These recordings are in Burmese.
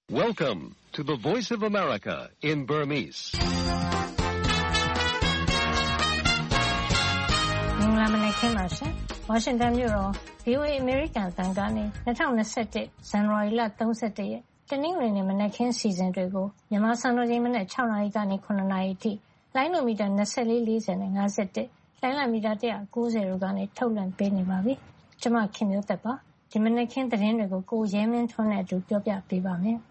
Welcome to the Voice of America in Burmese. မင်္ဂလာမနက်ခင်းပါရှင်။ ဝါရှင်တန်မြို့တော် VOA အမေရိကန်အသံကနေ2021ဇန်နဝါရီလ31ရက်တနင်္ဂနွေနေ့မနက်ခင်းစီစဉ်တွေကိုမြန်မာစံတော်ချိန်မနက်6နာရီကနေ9နာရီအထိလိုင်းနိုမီတာ24 40နဲ့51လိုင်းလမီတာ190တို့ကနေထုတ်လွှင့်ပေးနေပါပြီ။ကျွန်မခင်မျိုးသက်ပါ။ဒီမနက်ခင်းသတင်းတွေကိုကိုရဲမင်းထွန်းနဲ့အတူပြောပြပေးပါမယ်။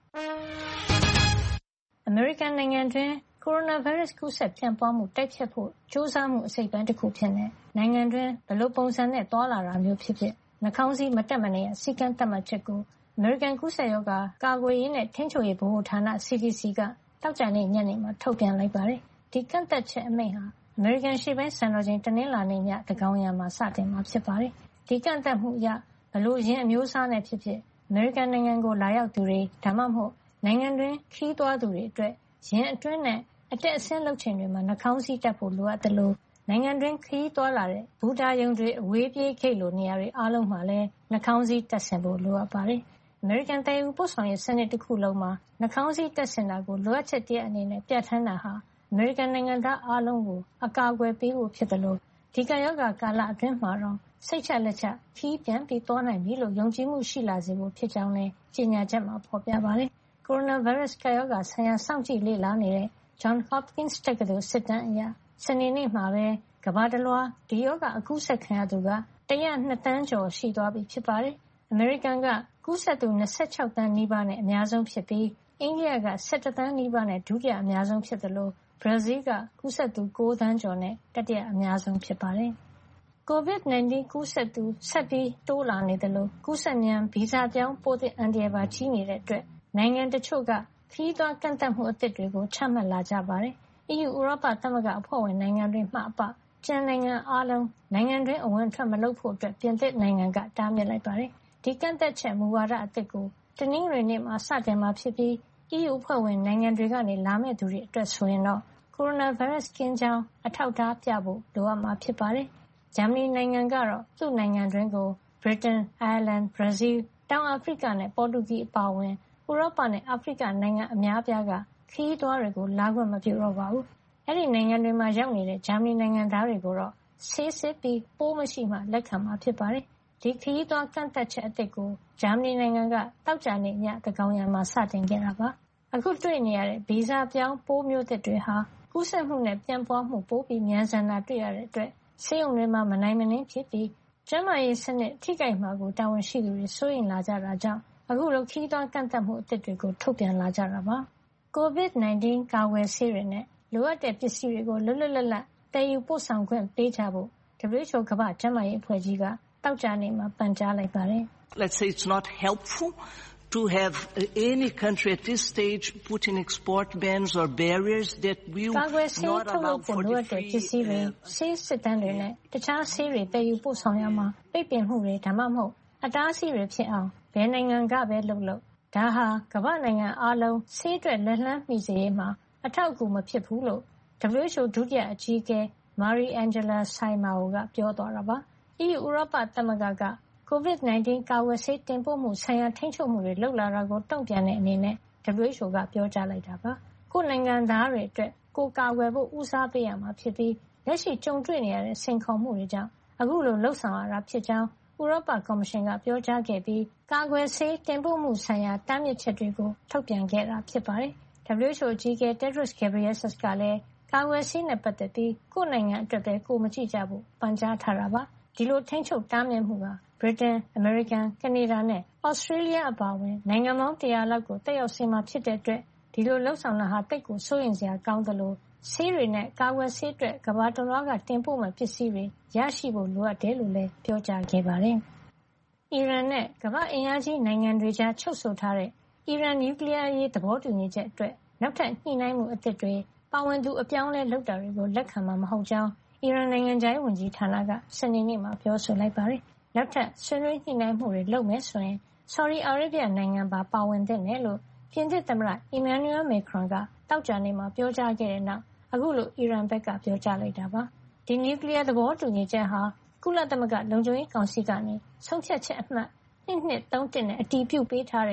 အမေရိကန်နိုင်ငံတွင်ကိုရိုနာဗိုင်းရပ်စ်ကူးစက်ပြန့်ပွားမှုတိုက်ဖျက်ဖို့ကြိုးစားမှုအစိတ်ပိုင်းတစ်ခုဖြစ်နေနိုင်ငံတွင်ဘယ်လိုပုံစံနဲ့တွာလာတာမျိုးဖြစ်ဖြစ်နှာခေါင်းစည်းမတက်မနေရစီကံသတ်မှတ်ချက်ကိုအမေရိကန်ကူးစက်ရောဂါကာကွယ်ရေးနဲ့ထိန်းချုပ်ရေးဗဟိုဌာန CDC ကတောက်ကြနေ့ညနေမှာထုတ်ပြန်လိုက်ပါတယ်။ဒီကန့်သက်ချက်အမိန့်ဟာအမေရိကန်ရှေ့ပိုင်းစံတော်ချိန်တနင်္လာနေ့ညသန်းခေါင်ယံမှာစတင်မှာဖြစ်ပါတယ်။ဒီကန့်သက်မှုအရဘလို့ရင်းအမျိုးအစားနဲ့ဖြစ်ဖြစ်အမေရိကန်နိုင်ငံကိုလာရောက်သူတွေဒါမှမဟုတ်နိုင်ငံတွင်ခီးသွွားသူတွေအတွက်ရင်းအတွင်းနဲ့အတက်အဆင်းလုပ်ချိန်တွေမှာနှာခေါင်းစည်းတပ်ဖို့လိုအပ်တယ်လို့နိုင်ငံတွင်ခရီးသွားလာတဲ့ဘူတာယုံတွေအဝေးပြေးခိတ်လိုနေရာတွေအားလုံးမှာလည်းနှာခေါင်းစည်းတပ်ဆင်ဖို့လိုအပ်ပါတယ်။ အမေရိကန်တည်ယူပို့ဆောင်ရေးစနစ်တစ်ခုလုံးမှာနှာခေါင်းစည်းတပ်ဆင်တာကိုလိုအပ်ချက်တည်းအနေနဲ့ပြဋ္ဌာန်းတာဟာအမေရိကန်နိုင်ငံသားအားလုံးကိုအကာအကွယ်ပေးဖို့ဖြစ်တယ်လို့ဒီကရောဂါကာလအတွင်းမှာတော့စိတ်ချလက်ချခီးပြန်ပြီးသွားနိုင်ပြီလို့ယုံကြည်မှုရှိလာစေဖို့ဖြစ်ကြောင်းလည်းကြေညာချက်မှာဖော်ပြပါတယ်။ကိုရိုနာဗိုင်းရပ်စ်ကာရောဂါဆိုင်ရာစောင့်ကြည့်လေ့လာနေတဲ့John Hopkins တက္ကသိုလ်စစ်တမ်းအရစနေနေ့မှာပဲကမ္ဘာတလွှားဒီရောဂါအကူးစက်ခံရသူက102သန်းကျော်ရှိသွားပြီဖြစ်ပါတယ်။အမေရိကန်ကကူးစက်သူ26သန်းနီးပါးနဲ့အများဆုံးဖြစ်ပြီးအိန္ဒိယက17သန်းနီးပါးနဲ့ဒုတိယအများဆုံးဖြစ်တယ်လို့ဘရာဇီးကကူးစက်သူ9သန်းကျော်နဲ့တတိယအများဆုံးဖြစ်ပါတယ်။ COVID-19 ကူးစက်သူဆက်ပြီးတိုးလာနေတယ်လို့ကူးစက်မြန်ဗီဇပြောင်းပိုးသစ်အန္တရာယ်ပါကြီးနေတဲ့အတွက်နိုင်ငံတချို့ကခရီးသွားကန့်သတ်မှုအသစ်တွေကိုချမှတ်လာကြပါတယ်။ EU ဥရောပသမဂ္ဂအဖွဲ့ဝင်နိုင်ငံတွေမှအပကျန်နိုင်ငံအားလုံးနိုင်ငံတွင်းအဝင်ထွက်မလုပ်ဖို့ပြင်သစ်နိုင်ငံကတားမြစ်လိုက်ပါတယ်။ဒီကန့်သက်ချက်မူဝါဒအသစ်ကိုတနင်္ဂနွေနေ့မှာစတင်မှာဖြစ်ပြီး EU အဖွဲ့ဝင်နိုင်ငံတွေကနေလာမယ့်သူတွေအတွက်ဆိုရင်တော့ကိုရိုနာဗိုင်းရပ်စ်ကင်းကြောင်းအထောက်အထားပြဖို့လိုအပ်မှာဖြစ်ပါတယ်။ဂျာမနီနိုင်ငံကတော့သူ့နိုင်ငံတွင်းကိုဗြိတိန်၊အိုင်ယာလန်၊ဘရာဇီး၊တောင်အာဖရိကနဲ့ပေါ်တူဂီအပါအဝင်ဥရောပနဲ့အာဖရိကနိုင်ငံအများအပြားကခရီးသွားတွေကိုလာခွင့်မပြုတော့ပါဘူး။အဲဒီနိုင်ငံတွေမှာရောက်နေတဲ့ဂျာမနီနိုင်ငံသားတွေကိုတော့ဆေးစစ်ပြီးပိုးမရှိမှလက်ခံမှာဖြစ်ပါတယ်။ဒီခရီးသွားကန့်သတ်ချက်အသစ်ကိုဂျာမနီနိုင်ငံကတောက်ကြနေ့ညသန်းခေါင်ယံမှာစတင်ခဲ့တာပါ။အခုတွေ့နေရတဲ့ဗီဇပြောင်းပိုးမျိုးသစ်တွေဟာကူးစက်မှုနဲ့ပြန့်ပွားမှုပိုပြီးမြန်ဆန်တာတွေ့ရတဲ့အတွက်ဆေးရုံတွေမှာမနိုင်မနင်းဖြစ်ပြီးကျန်းမာရေးစနစ်ထိခိုက်မှာကိုတာဝန်ရှိသူတွေစိုးရိမ်လာကြတာကြောင့်အခုလိုခရီးသွားကန့်သတ်မှုအသစ်တွေကိုထုတ်ပြန်လာကြတာပါ။ COVID-19 ကာကွယ်ဆေးတွေနဲ့လိုအပ်တဲ့ပစ္စည်းတွေကိုလွတ်လွတ်လပ်လပ်တည်ယူပို့ဆောင်ခွင့်ပေးကြဖို့ WHO ကမ္ဘာ့ကျန်းမာရေးအဖွဲ့ကြီးကတောက်ကြနေ့မှာပန်ကြားလိုက်ပါတယ်။ Let's say it's not helpful to have any country at this stage put in export bans or barriers that will not allow for the free ပစ္စည်းတွေဆေးစစ်တမ်းတွေနဲ့တခြားဆေးတွေတည်ယူပို့ဆောင်ရမှာပိတ်ပင်မှုတွေဒါမှမဟုတ်အတားအဆီးတွေဖြစ်အောင်ဘယ်နိုင်ငံကပဲလုပ်ဒါဟာကမ္ဘာနိုင်ငံအားလုံးဆေးအတွက်လက်လှမ်းမီစေရေးမှာအထောက်အကူမဖြစ်ဘူးလို့ WHO ဒုတိယအကြီးအကဲ Marie-Angela Simao ကပြောသွားတာပါ။ EU ဥရောပသမဂ္ဂက COVID-19 ကာကွယ်ဆေးတင်ပို့မှုဆိုင်ရာထိန်းချုပ်မှုတွေလုပ်လာတာကိုတုံ့ပြန်တဲ့အနေနဲ့ WHO ကပြောကြားလိုက်တာပါ။ကိုယ်နိုင်ငံသားတွေအတွက်ကိုယ်ကာကွယ်ဖို့ဦးစားပေးရမှာဖြစ်ပြီးလက်ရှိကြုံတွေ့နေရတဲ့စိန်ခေါ်မှုတွေကြောင့်အခုလိုလှုပ်ဆောင်ရတာဖြစ်ကြောင်းဥရောပကော်မရှင်ကပြောကြားခဲ့ပြီးကာကွယ်ဆေးတင်ပို့မှုဆိုင်ရာတားမြစ်ချက်တွေကိုထုတ်ပြန်ခဲ့တာဖြစ်ပါတယ်။ WHO အကြီးအကဲ Tedros Adhanom Ghebreyesus ကလည်းကာကွယ်ဆေးနဲ့ပတ်သက်ပြီးကိုယ့်နိုင်ငံအတွက်ပဲကိုယ်မကြည့်ကြဖို့ပန်ကြားထားတာပါ။ဒီလိုထိန်းချုပ်တားမြစ်မှုဟာဗြိတိန်၊အမေရိကန်၊ကနေဒါနဲ့ဩစတြေးလျအပါအဝင်နိုင်ငံပေါင်း100လောက်ကိုသက်ရောက်စေမှာဖြစ်တဲ့အတွက်ဒီလိုလှုပ်ဆောင်တာဟာသိပ်ကိုစိုးရိမ်စရာကောင်းသလိုဆေးတွေနဲ့ကာကွယ်ဆေးအတွက်ကမ္ဘာတလွှားကတင်ပို့မဲ့ပစ္စည်းတွေရရှိဖို့လိုအပ်တယ်လို့လည်းပြောကြားခဲ့ပါတယ်။အီရန်နဲ့ကမ္ဘာ့အင်အားကြီးနိုင်ငံတွေကြားချုပ်ဆိုထားတဲ့အီရန်နျူကလ িয়ার ရေးသဘောတူညီချက်အတွက်နောက်ထပ်ညှိနှိုင်းမှုအသစ်တွေပါဝင်သူအပြောင်းအလဲလုပ်တာတွေကိုလက်ခံမှာမဟုတ်ကြောင်းအီရန်နိုင်ငံခြားရေးဝန်ကြီးဌာနကစနေနေ့မှာပြောဆိုလိုက်ပါတယ်။နောက်ထပ်ဆွေးနွေးညှိနှိုင်းမှုတွေလုပ်မယ်ဆိုရင်ဆော်ဒီအာရေဗျနိုင်ငံပါဝင်သင့်တယ်လို့ပြင်သစ်သမ္မတ Emmanuel Macron ကသောကြာနေ့မှာပြောကြားခဲ့တဲ့နောက်အခုလိုအီရန်ဘက်ကပြောကြားလိုက်တာပါ။ဒီနျူကလ িয়ার သဘောတူညီချက်ဟာကုလသမဂ္ဂလုံခြုံရေးကောင်စီကနေဆုံးဖြတ်ချက်အမှတ်2231နဲ့အတည်ပြုပေးထားတဲ့န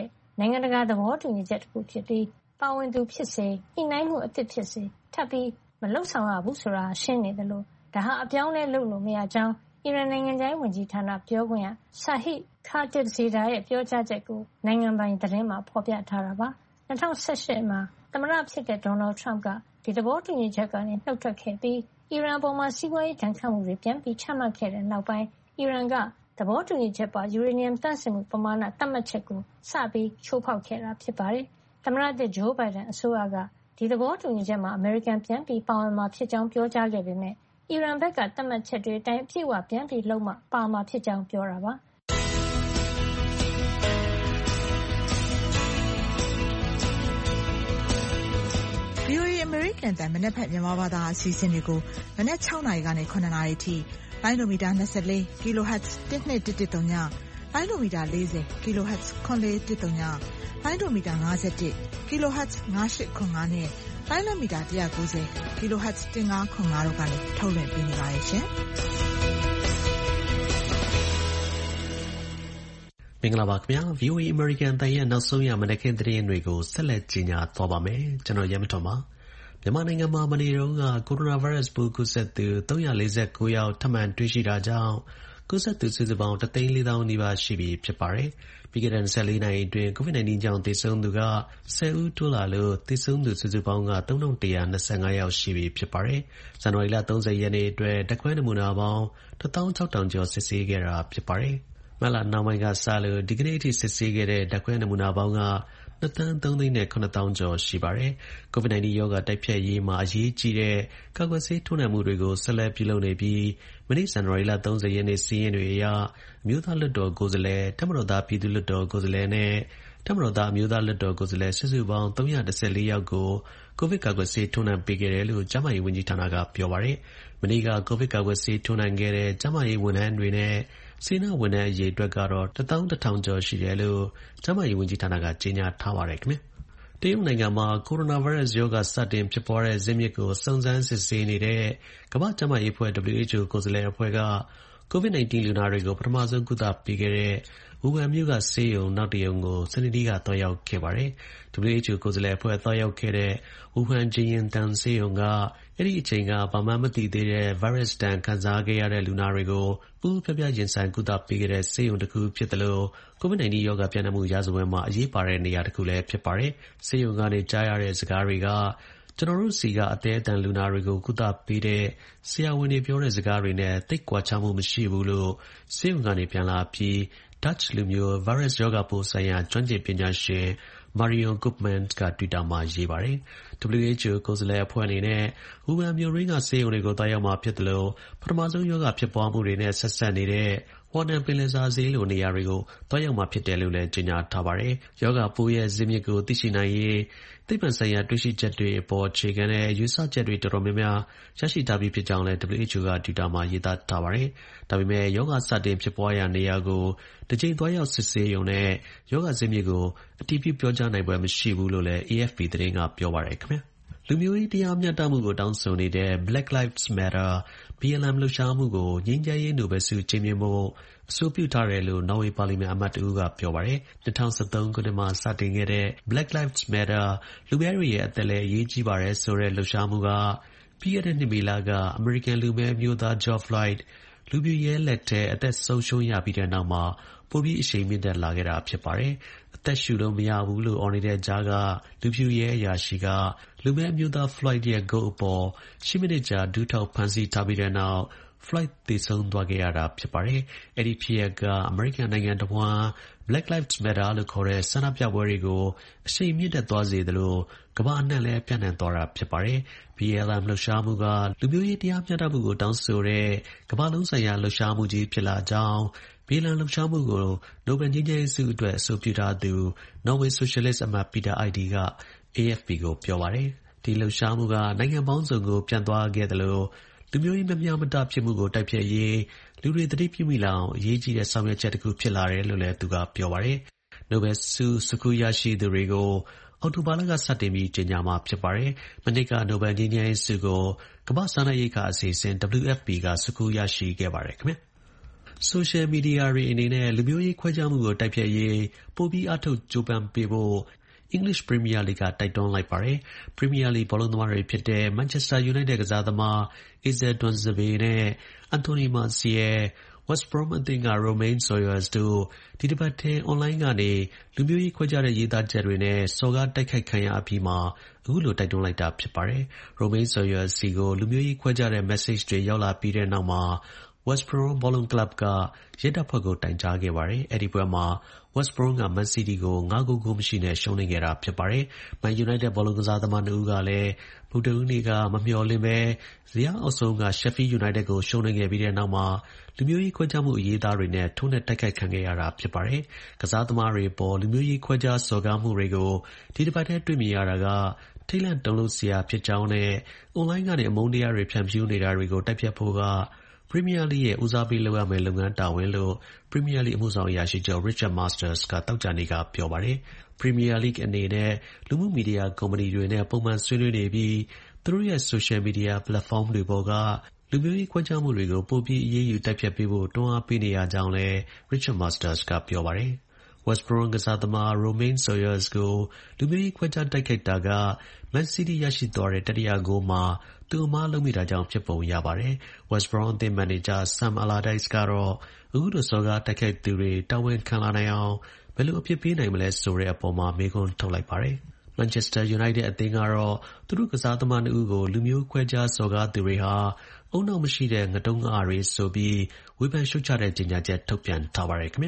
နိုင်ငံတကာသဘောတူညီချက်တစ်ခုဖြစ်ပြီးပါဝင်သူဖြစ်စေညှိနှိုင်းမှုအသစ်ဖြစ်စေထပ်ပြီးမလုပ်ဆောင်ရဘူးဆိုတာရှင်းနေတယ်လို့ဒါဟာအပြောင်းလဲလုပ်လို့မရကြောင်းအီရန်နိုင်ငံခြားရေးဝန်ကြီးဌာနပြောခွင့်ရ Sahih Khatibzadeh ရဲ့ပြောကြားချက်ကိုနိုင်ငံပိုင်သတင်းမှာဖော်ပြထားတာပါ2018မှာသမ္မတဖြစ်တဲ့ Donald Trump ကဒီသဘောတူညီချက်ကနေနှုတ်ထွက်ခဲ့ပြီးအီရန်အပေါ်မှာစီးပွားရေးဒဏ်ခတ်မှုတွေပြန်ပြီးချမှတ်ခဲ့တဲ့နောက်ပိုင်းအီရန်ကသဘောတူညီချက်ပါယူရေနီယမ်သန့်စင်မှုပမာဏသတ်မှတ်ချက်ကိုစပြီးချိုးဖောက်ခဲ့တာဖြစ်ပါတယ်။သမ္မတသစ်ဂျိုးဘိုင်ဒန်အစိုးရကဒီသဘောတူညီချက်မှာအမေရိကန်ပြန်ပြီးပါဝင်မှာဖြစ်ကြောင်းပြောကြားခဲ့ပေမဲ့အီရန်ဘက်ကသတ်မှတ်ချက်တွေအတိုင်းအပြည့်အဝပြန်ပြီးလုပ်မှပါမှာဖြစ်ကြောင်းပြောတာပါ။ VOA American တန်မနေ့ဖက်မြန်မာဘာသာအစီအစဉ်တွေကိုမနေ့6နာရီကနေ9နာရီထိလိုင်းဒိုမီတာ24 kHz 1213ညလိုင်းဒိုမီတာ40 kHz 9413ညလိုင်းဒိုမီတာ51 kHz 9805နဲ့လိုင်းဒိုမီတာ190 kHz 1505တို့ကနေထုတ်လွှင့်ပေးနေပါတယ်ရှင်မင်္ဂလာပါခင်ဗျာ VOA American တန်ရဲ့နောက်ဆုံးရမနက်ခင်းသတင်းတွေကိုဆက်လက်ကြီးညာသွားပါမယ်ကျွန်တော်ရဲမထွန်းပါမြန်မာနိုင်ငံမှာမနေ့တုန်းကကိုရိုနာဗိုင်းရပ်စ်ပိုးကူးစက်သူ349ယောက်ထပ်မံတွေ့ရှိတာကြောင့်ကူးစက်သူစုစုပေါင်း1,400,000 နီးပါးရှိပြီဖြစ်ပါတယ်ပြီးခဲ့တဲ့24နာရီအတွင်း COVID-19 ကြောင့်သေဆုံးသူက10ဦးတိုးလာလို့သေဆုံးသူစုစုပေါင်းက3,125ယောက်ရှိပြီဖြစ်ပါတယ်ဇန်နဝါရီလ30ရက်နေ့အတွက်ဓာတ်ခွဲနမူနာပေါင်း16,000ကျော်စစ်ဆေးခဲ့တာဖြစ်ပါတယ်မလနောက်ပိုင်းကစလို့ဒီကနေ့အထိစစ်ဆေးခဲ့တဲ့ဓာတ်ခွဲနမူနာပေါင်းက2,309,000 ကျော်ရှိပါတယ်။ COVID-19 ရောဂါတိုက်ဖျက်ရေးမှာအရေးကြီးတဲ့ကာကွယ်ဆေးထိုးနှံမှုတွေကိုဆက်လက်ပြုလုပ်နေပြီးမနေ့ဇန်နဝါရီလ30ရက်နေ့စီးရင်တွေအရအမျိုးသားလွှတ်တော်ကိုယ်စားလှယ်၊တပ်မတော်သားပြည်သူ့လွှတ်တော်ကိုယ်စားလှယ်နဲ့တပ်မတော်သားအမျိုးသားလွှတ်တော်ကိုယ်စားလှယ်စုစုပေါင်း314ယောက်ကိုကိုဗစ်ကာကွယ်ဆေးထိုးနှံပေးခဲ့တယ်လို့ကျန်းမာရေးဝန်ကြီးဌာနကပြောပါတယ်။မနေ့ကကိုဗစ်ကာကွယ်ဆေးထိုးနှံခဲ့တဲ့ကျန်းမာရေးဝန်ထမ်းတွေနဲ့စေနာဝန်ထမ်းအရေအတွက်ကတော့11,000 ကျော်ရှိတယ်လို့ကျန်းမာရေးဝန်ကြီးဌာနကကြေညာထားပါတယ်ခင်ဗျ။တရုတ်နိုင်ငံမှာကိုရိုနာဗိုင်းရပ်စ်ရောဂါစတင်ဖြစ်ပွားတဲ့ဇစ်မြစ်ကိုစုံစမ်းစစ်ဆေးနေတဲ့ကမ္ဘာ့ကျန်းမာရေးအဖွဲ့ WHO ကိုယ်စားလှယ်အဖွဲ့က COVID-19 လူနာတွေကိုပထမဆုံးကုသပေးခဲ့တဲ့ဝူဟန်မြို့ကဆေးရုံနောက်တစ်ရုံကိုစနေနေ့ကသွားရောက်ခဲ့ပါတယ်။ WHO ကိုယ်စားလှယ်အဖွဲ့သွားရောက်ခဲ့တဲ့ဝူဟန်ဂျီရင်တန်ဆေးရုံကအဲ့ဒီအချိန်ကဘာမှမသိသေးတဲ့ဗိုင်းရပ်စ်ဒဏ်ခံစားခဲ့ရတဲ့လူနာတွေကိုပူးဖျားဖျားရင်ဆိုင်ကုသပေးခဲ့တဲ့ဆေးရုံတစ်ခုဖြစ်တယ်လို့ COVID-19 ရောဂါပြန့်နှံ့မှုရာဇဝင်မှာအရေးပါတဲ့နေရာတစ်ခုလည်းဖြစ်ပါတယ်။ဆေးရုံကနေကြားရတဲ့စကားတွေကကျွန်တော်တို့စီကအသေးအတန်လူနာတွေကိုကုသပေးတဲ့ဆရာဝန်တွေပြောတဲ့စကားတွေနဲ့သိပ်ကွာခြားမှုမရှိဘူးလို့ဆေးရုံကနေပြန်လာပြီးDutch လူမျိုးဗိုင်းရပ်စ်ရောဂါပိုးဆိုင်ရာကျွမ်းကျင်ပညာရှင် Marion Koopmans က Twitter မှာရေးပါတယ်။ WHO ကိုယ်စားလှယ်အဖွဲ့အနေနဲ့ဝူဟန်မြို့ရင်းကဆေးရုံတွေကိုသွားရောက်မှာဖြစ်တယ်လို့ပထမဆုံးရောဂါဖြစ်ပွားမှုတွေနဲ့ဆက်စပ်နေတဲ့ဝါနံပင်လယ်စာဈေးလိုနေရာတွေကိုသွားရောက်မှာဖြစ်တယ်လို့လည်းကြေညာထားပါတယ်။ရောဂါပိုးရဲ့ဇစ်မြစ်ကိုသိရှိနိုင်ရေးသိပ္ပံဆိုင်ရာတွေ့ရှိချက်တွေအပေါ်အခြေခံတဲ့ယူဆချက်တွေတော်တော်များများရရှိထားပြီးဖြစ်ကြောင်းလည်း WHO က Twitter မှာရေးသားထားပါတယ်။ဒါပေမဲ့ရောဂါစတင်ဖြစ်ပွားရာနေရာကိုတစ်ကြိမ်သွားရောက်စစ်ဆေးရုံနဲ့ရောဂါဇစ်မြစ်ကိုအတည်ပြုပြောကြားနိုင်ပွဲမရှိဘူးလို့လည်း AFP သတင်းကပြောပါတယ်ခင်ဗျာ။လူမျိုးရေးတရားမျှတမှုကိုတောင်းဆိုနေတဲ့ Black Lives Matter BLM လှုပ်ရှားမှုကိုငြိမ်းချမ်းရေးနိုဘယ်ဆုချီးမြှင့်ဖို့အဆိုပြုထားတယ်လို့နော်ဝေပါလီမန်အမတ်တဦးကပြောပါတယ်။2013ခုနှစ်မှာစတင်ခဲ့တဲ့ Black Lives Matter လူပဲတွေရဲ့အသက်လည်းအရေးကြီးပါတယ်ဆိုတဲ့လှုပ်ရှားမှုကပြီးခဲ့တဲ့နှစ်မေလကအမေရိကန်လူပဲမျိုးသား George Floyd လူပြူရဲလက်ထဲအသက်ဆုံးရှုံးရပြီးတဲ့နောက်မှာပိုပြီးအရှိန်မြင့်တက်လာခဲ့တာဖြစ်ပါတယ်။အသက်ရှူလို့မရဘူးလို့အော်နေတဲ့ကြားကလူပြူရဲအရာရှိကလူပဲမျိုးသား Floyd ရဲ့ဂုတ်အပေါ်10မိနစ်ကြာဒူးထောက်ဖမ်းဆီးထားပြီးတဲ့နောက် Floyd သေဆုံးသွားခဲ့ရတာဖြစ်ပါတယ်။အဲ့ဒီဖြစ်ရပ်ကအမေရိကန်နိုင်ငံတစ်ဝှမ်း Black Lives Matter လို့ခေါ်တဲ့ဆန္ဒပြပွဲတွေကိုအရှိန်မြင့်တက်သွားစေသလိုကမ္ဘာအနှံ့လည်းပြန့်နှံ့သွားတာဖြစ်ပါတယ်။ BLM လှုပ်ရှားမှုကလူမျိုးရေးတရားမျှတမှုကိုတောင်းဆိုတဲ့ကမ္ဘာလုံးဆိုင်ရာလှုပ်ရှားမှုကြီးဖြစ်လာကြောင်းBLM လှုပ်ရှားမှုကိုနိုဘယ်ငြိမ်းချမ်းရေးဆုအတွက်အဆိုပြုထားသူနော်ဝေဆိုရှယ်လစ်အမတ် Peter Eide က AFP ကိုပြောပါတယ်။ဒီလှုပ်ရှားမှုကနိုင်ငံပေါင်းစုံကိုပြန့်သွားခဲ့တယ်လို့လူမျိုးရေးမမျှမတဖြစ်မှုကိုတိုက်ဖျက်ရေးလူတွေသတိပြုမိလောက်အရေးကြီးတဲ့ဆောင်ရွက်ချက်တစ်ခုဖြစ်လာတယ်လို့လည်းသူကပြောပါတယ်။နိုဘယ်ဆုခုရရှိသူတွေကိုအောက်တိုဘာလကစတင်ပြီးကြေညာမှာဖြစ်ပါတယ်။မနှစ်ကနိုဘယ်ငြိမ်းချမ်းရေးဆုကိုကမ္ဘာ့စားနပ်ရိက္ခာအစီအစဉ် WFP ကဆုခုရရှိခဲ့ပါတယ်ခင်ဗျာ။ social media တွေအနေနဲ့လူမျိုးရေးခွဲခြားမှုကိုတိုက်ဖျက်ရေးပိုပြီးအားထုတ်ကြိုးပမ်းပေးဖို့ English Premier League ကတိုက်တွန်းလိုက်ပါတယ်။ Premier League ဘောလုံးသမားတွေဖြစ်တဲ့ Manchester United ကစားသမား Axel Tuanzebe နဲ့ Anthony Martial, West Brom အသင်းက Romain Sawyers တို့ဒီတစ်ပတ်ထဲ online ကနေလူမျိုးရေးခွဲခြားတဲ့ရေးသားချက်တွေနဲ့စော်ကားတိုက်ခိုက်ခံရအပြီးမှာအခုလိုတိုက်တွန်းလိုက်တာဖြစ်ပါတယ်။ Romain Sawyers စီကိုလူမျိုးရေးခွဲခြားတဲ့ message တွေရောက်လာပြီးတဲ့နောက်မှာ West Brom ဘောလုံးကလပ်ကရဲတပ်ဖွဲ့ကိုတိုင်ကြားခဲ့ပါတယ်။ အဲဒီပွဲမှာ West Brom က Man City ကို 5-0 မရှိနဲ့ရှုံးနိမ့်ခဲ့တာဖြစ်ပါတယ်။ Man United ဘောလုံးကစားသမားနှစ်ဦးကလည်းဗုဒ္ဓဟူးနေ့ကမမျှော်လင့်ဘဲဇယားအောက်ဆုံးက Sheffield United ကိုရှုံးနိမ့်ခဲ့ပြီးတဲ့နောက်မှာလူမျိုးရေးခွဲခြားမှုအရေးသားတွေနဲ့ထိုးနှက်တိုက်ခိုက်ခံခဲ့ရတာဖြစ်ပါတယ်။ ကစားသမားတွေအပေါ်လူမျိုးရေးခွဲခြားစော်ကားမှုတွေကိုဒီတစ်ပတ်ထဲတွေ့မြင်ရတာကထိတ်လန့်တုန်လှုပ်စရာဖြစ်ကြောင်းနဲ့ online ကနေအမုန်းတရားတွေဖြန့်ဖြူးနေတာတွေကိုတိုက်ဖျက်ဖို့ကPremier League ရဲ့ဦးစားပေးလုပ်ရမယ့်လုပ်ငန်းတာဝန်လို့ Premier League အမှုဆောင်အရာရှိချုပ် Richard Masters ကသောကြာနေ့ကပြောပါတယ်။ Premier League အနေနဲ့လူမှုမီဒီယာကုမ္ပဏီတွေနဲ့ပုံမှန်ဆွေးနွေးနေပြီးသူတို့ရဲ့ social media platform တွေပေါ်ကလူမျိုးရေးခွဲခြားမှုတွေကိုပိုပြီးအရေးယူတိုက်ဖျက်ပေးဖို့တွန်းအားပေးနေရကြောင်းလည်း Richard Masters ကပြောပါတယ်။ West Brom ကစားသမား Romain Sawyers ကိုလူမျိုးရေးခွဲခြားတိုက်ခိုက်တာကMan City ရရှိသွားတဲ့တတိယဂိုးမှာသူအမှားလုပ်မိတာကြောင့်ဖြစ်ပုံရပါတယ်။ West Brom အသင်းမန်နေဂျာ Sam Allardyce ကတော့အခုလိုစော်ကားတိုက်ခိုက်သူတွေတာဝန်ခံလာနိုင်အောင်ဘယ်လိုအပြစ်ပေးနိုင်မလဲဆိုတဲ့အပေါ်မှာမေးခွန်းထုတ်လိုက်ပါတယ်။ Manchester United အသင်းကတော့သူတို့ကစားသမားနှစ်ဦးကိုလူမျိုးခွဲခြားစော်ကားသူတွေဟာဦးနှောက်မရှိတဲ့ငတုံးငအတွေဆိုပြီးဝေဖန်ရှုတ်ချတဲ့ကြေညာချက်ထုတ်ပြန်ထားပါတယ်ခင်ဗျာ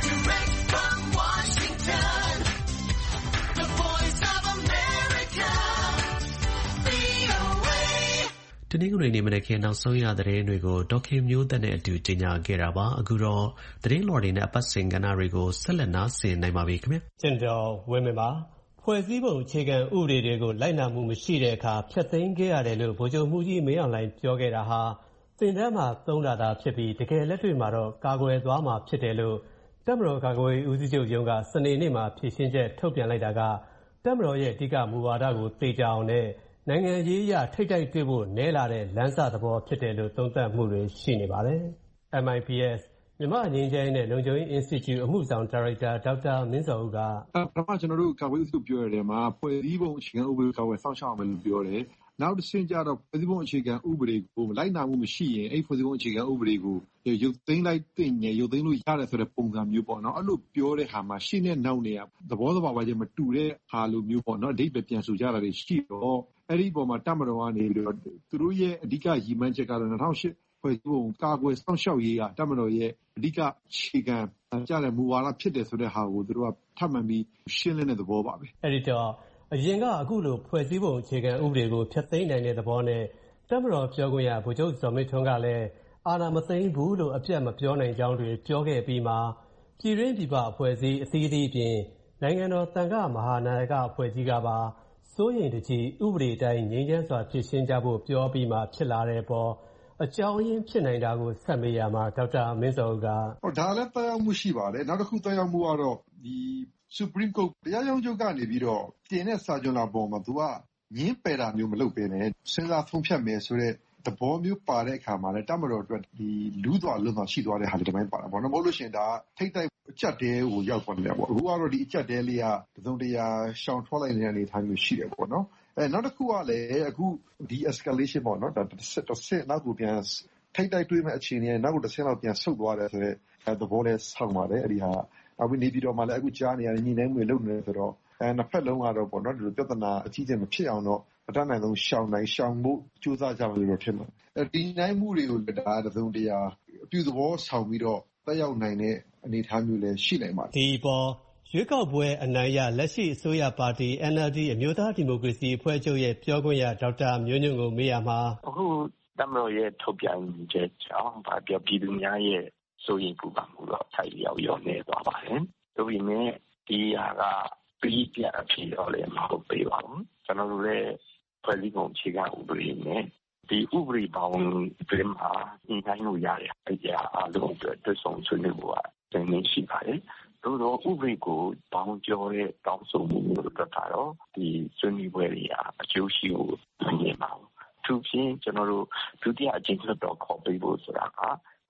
တနင်္ဂနွေနေ့မနက်ခင်းနောက်ဆုံးရသတင်းတွေကိုဒေါက်ခင်မျိုးသက်နဲ့အတူကြေညာခဲ့တာပါအခုတော့သတင်းလွှာတွေနဲ့အပတ်စဉ်ကဏ္ဍတွေကိုဆက်လက်နားဆင်နိုင်ပါပြီခင်ဗျာကျင်တော်ဝင်းမပါဖွဲ့စည်းပုံအခြေခံဥပဒေတွေကိုလိုက်နာမှုမရှိတဲ့အခါဖျက်သိမ်းခဲ့ရတယ်လို့ဗိုလ်ချုပ်မှုကြီးမင်းအောင်လှိုင်ပြောခဲ့တာဟာသင်တန်းမှာသုံးတာသာဖြစ်ပြီးတကယ်လက်တွေ့မှာတော့ကာကွယ်သွားမှာဖြစ်တယ်လို့တပ်မတော်ကာကွယ်ရေးဦးစီးချုပ်ရုံးကစနေနေ့မှာဖြေရှင်းချက်ထုတ်ပြန်လိုက်တာကတပ်မတော်ရဲ့အဓိကမူဝါဒကိုသေချာအောင်နဲ့နိုင်ငံရေးအရထိပ်တိုက်တွေ့ဖို့နဲလာတဲ့လမ်းစသဘောဖြစ်တယ်လို့သုံးသပ်မှုတွေရှိနေပါတယ်။ MIPS မြန်မာ့ငြိမ်းချမ်းရေးနဲ့လုံခြုံရေး Institute အမှုဆောင်ဒါရိုက်တာဒေါက်တာမင်းဇော်ဦးကပထမကျွန်တော်တို့ကာကွယ်ရေးဦးစီးချုပ်ပြောရတဲ့မှာဖွဲ့စည်းပုံအခြေခံဥပဒေကာကွယ်စောင့်ရှောက်အောင်လို့ပြောတယ်နောက်တစ်ဆင့်ကျတော့ဖွဲ့စည်းပုံအခြေခံဥပဒေကိုလိုက်နာမှုမရှိရင်အဲ့ဖွဲ့စည်းပုံအခြေခံဥပဒေကိုရုပ်သိမ်းလိုက်တဲ့ညရုပ်သိမ်းလို့ရတယ်ဆိုတဲ့ပုံစံမျိုးပေါ့နော်အဲ့လိုပြောတဲ့ဟာမှာရှေ့နဲ့နောက်နဲ့သဘောတဘာဝချင်းမတူတဲ့ဟာလိုမျိုးပေါ့နော်အဓိပ္ပာယ်ပြန်ဆိုကြတာတွေရှိတော့အဲ့ဒီပုံမှာတပ်မတော်ကနေပြီးတော့သူတို့ရဲ့အဓိကရည်မှန်းချက်ကတော့2008ဖွဲ့စည်းပုံကာကွယ်စောင့်ရှောက်ရေးကတပ်မတော်ရဲ့အဓိကအခြေခံကြတဲ့မူဝါဒဖြစ်တယ်ဆိုတဲ့ဟာကိုသူတို့ကထပ်မှန်ပြီးရှင်းလင်းတဲ့သဘောပါပဲအဲ့ဒီတော့အရင်ကအခုလိုဖွဲ့စည်းပုံအခြေခံဥပဒေကိုဖျက်သိမ်းနိုင်တဲ့သဘောနဲ့တပ်မတော်ပြောခွင့်ရဗိုလ်ချုပ်ဇော်မင်းထွန်းကလည်းအာဏာမသိမ်းဘူးလို့အပြတ်မပြောနိုင်ကြောင်းတွေပြောခဲ့ပြီးမှပြည်တွင်းပြည်ပအဖွဲ့အစည်းအသီးသီးပြင်နိုင်ငံတော်သံဃမဟာနာယကအဖွဲ့ကြီးကပါစိုးရိမ်တကြီးဥပဒေတိုင်းငြိမ်းချမ်းစွာဖြေရှင်းကြဖို့ပြောပြီးမှဖြစ်လာတဲ့ပေါ်အကြောင်းရင်းဖြစ်နိုင်တာကိုဆက်မေးရမှာဒေါက်တာမင်းဇော်ဦးကဒါလည်းသက်ရောက်မှုရှိပါတယ်နောက်တစ်ခုသက်ရောက်မှုကတော့ဒီ Supreme Court တရားရုံးချုပ်ကနေပြီးတော့တင်တဲ့စာချုပ်လာပေါ်မှာသူကငင်းပယ်တာမျိုးမလုပ်ဘဲနဲ့စဉ်းစားဖုံးဖြတ်မယ်ဆိုတဲ့သဘောမျိုးပါတဲ့အခါမှာလည်းတပ်မတော်အတွက်ဒီလူးသွားလွန်သွားရှိသွားတဲ့ဟာတွေတပိုင်းပါတာပေါ့နော်မဟုတ်လို့ရှိရင်ဒါထိတ်တိုက်အကျက်တဲကိုရောက်သွားတယ်ပေါ့အခုကတော့ဒီအကျက်တဲလေးကသုံးတရားရှောင်ထွက်လိုက်နေတဲ့အနေအထားမျိုးရှိတယ်ပေါ့နော်နောက်တစ်ခုကလည်းအခုဒီ escalation ပေါ့နော်ဒါတစ်ဆင့်နောက်ကိုပြန်ထိတ်တိုက်တွေးမဲ့အခြေအနေနဲ့နောက်ကိုတစ်ဆင့်လောက်ပြန်ဆုတ်သွားတယ်ဆိုတော့သဘောလဲဆောက်ပါတယ်အဲ့ဒီဟာအခုနေပြည်တော်မှာလည်းအခုကြားနေရတဲ့ညီနိုင်မှုတွေလုပ်နေတယ်ဆိုတော့နှစ်ဖက်လုံးကတော့ပေါ့နော်ဒီလိုပြဿနာအကြီးအကျယ်မဖြစ်အောင်တော့အတတ်နိုင်ဆုံးရှောင်ဖို့ကြိုးစားကြမယ်လို့ထင်ပါတယ်ဒီနိုင်မှုတွေကိုဒါသုံးတရားအပြုသဘောဆောင်ပြီးတော့တက်ရောက်နိုင်တဲ့အနေအထားမျိုးလည်းရှိနိုင်ပါတယ်ဒီပေါ်ရွေးကောက်ပွဲအနိုင်ရလက်ရှိအစိုးရပါတီ NLD အမျိုးသားဒီမိုကရေစီအဖွဲ့ချုပ်ရဲ့ပြောခွင့်ရဒေါက်တာမျိုးညွန့်ကိုမေးရမှာအခုတပ်မတော်ရဲ့ထုတ်ပြန်ချက်ကြောင့်ဗာပြောပြည်သူများရဲ့စိုးရိမ်ပူပန်မှုတော့ထိုက်ရောက်ရောနေသွားပါတယ်။ဒါပေမဲ့ဒီဟာကပြီးပြအဖြစ်တော့လည်းမဟုတ်သေးပါဘူး။ကျွန်တော်တို့လည်းဖွဲ့စည်းပုံအခြေခံဥပဒေနဲ့ဒီဥပဒေပေါင်းတွေမှာညီနိုင်လို့ရတယ်။အဲ့ဒါအလုံးအတွက်တွဆုံဆွေးနွေးဖို့ကတည်းကရှိပါတယ်။သို့တော့ဥပဒေကိုပေါင်းကျော်တဲ့တောင်းဆိုမှုမျိုးတွေကတော့ဒီဆွေးနွေးပွဲတွေအကျိုးရှိဖို့မြင်ပါဘူး။သူဖြင့်ကျွန်တော်တို့ဒုတိယအကြိမ်လွှတ်တော်ခေါ်ပေးဖို့ဆိုတာက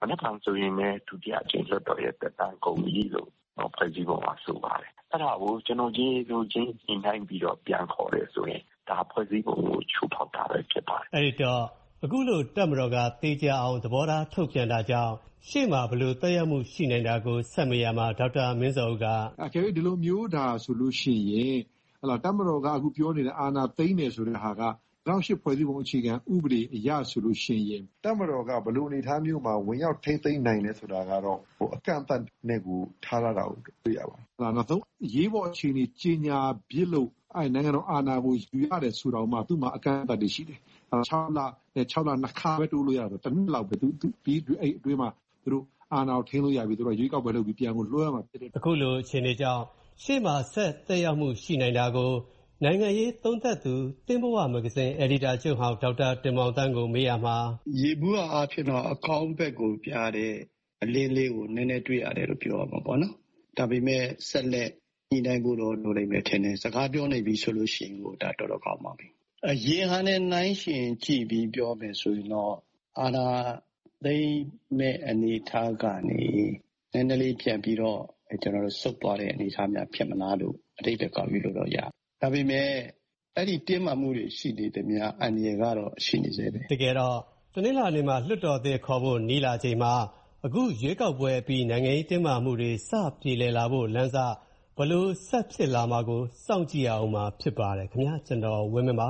နေ့ကဆိုရင်လည်းဒုတိယအကြိမ်လွှတ်တော်ရဲ့သက်တမ်းကုန်ပြီလို့ဖွဲ့စည်းပုံမှာဆိုပါတယ်အဲ့ဒါကိုကျွန်တော်ချင်းညှိနှိုင်းပြီးတော့ပြန်ခေါ်တယ်ဆိုရင်ဒါဖွဲ့စည်းပုံကိုချိုးဖောက်တာပဲဖြစ်ပါတယ်အဲ့ဒီတော့အခုလိုတပ်မတော်ကတေချာအောင်သဘောထားထုတ်ပြန်တာကြောင့်ရှေ့မှာဘယ်လိုသက်ရောက်မှုရှိနိုင်တာကိုဆက်မေးရမှာဒေါက်တာမင်းစောဦးကအကယ်၍ဒီလိုမျိုးဒါဆိုလို့ရှိရင်တပ်မတော်ကအခုပြောနေတဲ့အာဏာသိမ်းတယ်ဆိုတဲ့ဟာက2008ဖွဲ့စည်းပုံအခြေခံဥပဒေအရဆိုလို့ရှိရင်တပ်မတော်ကဘယ်လိုအနေအထားမျိုးမှာဝင်ရောက်ထိန်းသိမ်းနိုင်လဲဆိုတာကတော့အကန့်အသတ်နဲ့ကိုထားရတာကိုတွေ့ရပါတယ်နောက်ဆုံးရေးပေါ်အခြေအနေကြီးညာပြစ်လို့နိုင်ငံတော်အာဏာကိုယူရတယ်ဆိုတော့မှသူ့မှာအကန့်အသတ်တွေရှိတယ်6လနဲ့6လနှစ်ခါပဲတိုးလို့ရတယ်တစ်နှစ်လောက်ပဲသူပြီးအဲ့အတွင်းမှာသူတို့အာဏာကိုထိန်းလို့ရပြီသူတို့ရွေးကောက်ပွဲလုပ်ပြီးပြန်ကိုလွှဲရမှာဖြစ်တယ်အခုလိုအခြေအနေကြောင့်ရှေ့မှာဆက်သက်ရောက်မှုရှိနိုင်တာကိုနိုင်ငံရေးသုံးသပ်သူတင်းဘဝမဂ္ဂဇင်းအယ်ဒီတာချုပ်ဟောင်းဒေါက်တာတင်မောင်သန်းကိုမေးရမှာရေဘူးအားဖြင့်တော့အကောင့်ဘက်ကိုပြတဲ့အလင်းလေးကိုနည်းနည်းတွေ့ရတယ်လို့ပြောရမှာပေါ့နော်ဒါပေမဲ့ဆက်လက်ညှိနှိုင်းဖို့တော့လိုလိမ့်မယ်ထင်တယ်စကားပြောနေပြီဆိုလို့ရှိရင်ကိုဒါတော်တော်ကောင်းပါပြီရေဟန်နဲ့နိုင်ရှင်ကြည့်ပြီးပြောမယ်ဆိုရင်တော့အာဏာသိမ်းမဲ့အနေထားကနေနည်းနည်းလေးပြန်ပြီးတော့ကျွန်တော်တို့ဆုတ်သွားတဲ့အနေအထားများဖြစ်မလားလို့အတိတ်ကကောက်ယူလို့တော့ရဒါပေမဲ့အဲ့ဒီတင်းမာမှုတွေရှိနေတဲ့များအန္တရာယ်ကတော့ရှိနေသေးတယ်တကယ်တော့တနင်္လာနေ့မှာလွှတ်တော်သစ်ခေါ်ဖို့နီးလာချိန်မှာအခုရွေးကောက်ပွဲပြီးနိုင်ငံရေးတင်းမာမှုတွေစပြေလည်လာဖို့လမ်းစာဘလို့ဆက်ဖြစ်လာမှာကိုစောင့်ကြည့်အောင်မှာဖြစ်ပါတယ်ခင်ဗျာကျွန်တော်ဝင်းမင်းပါ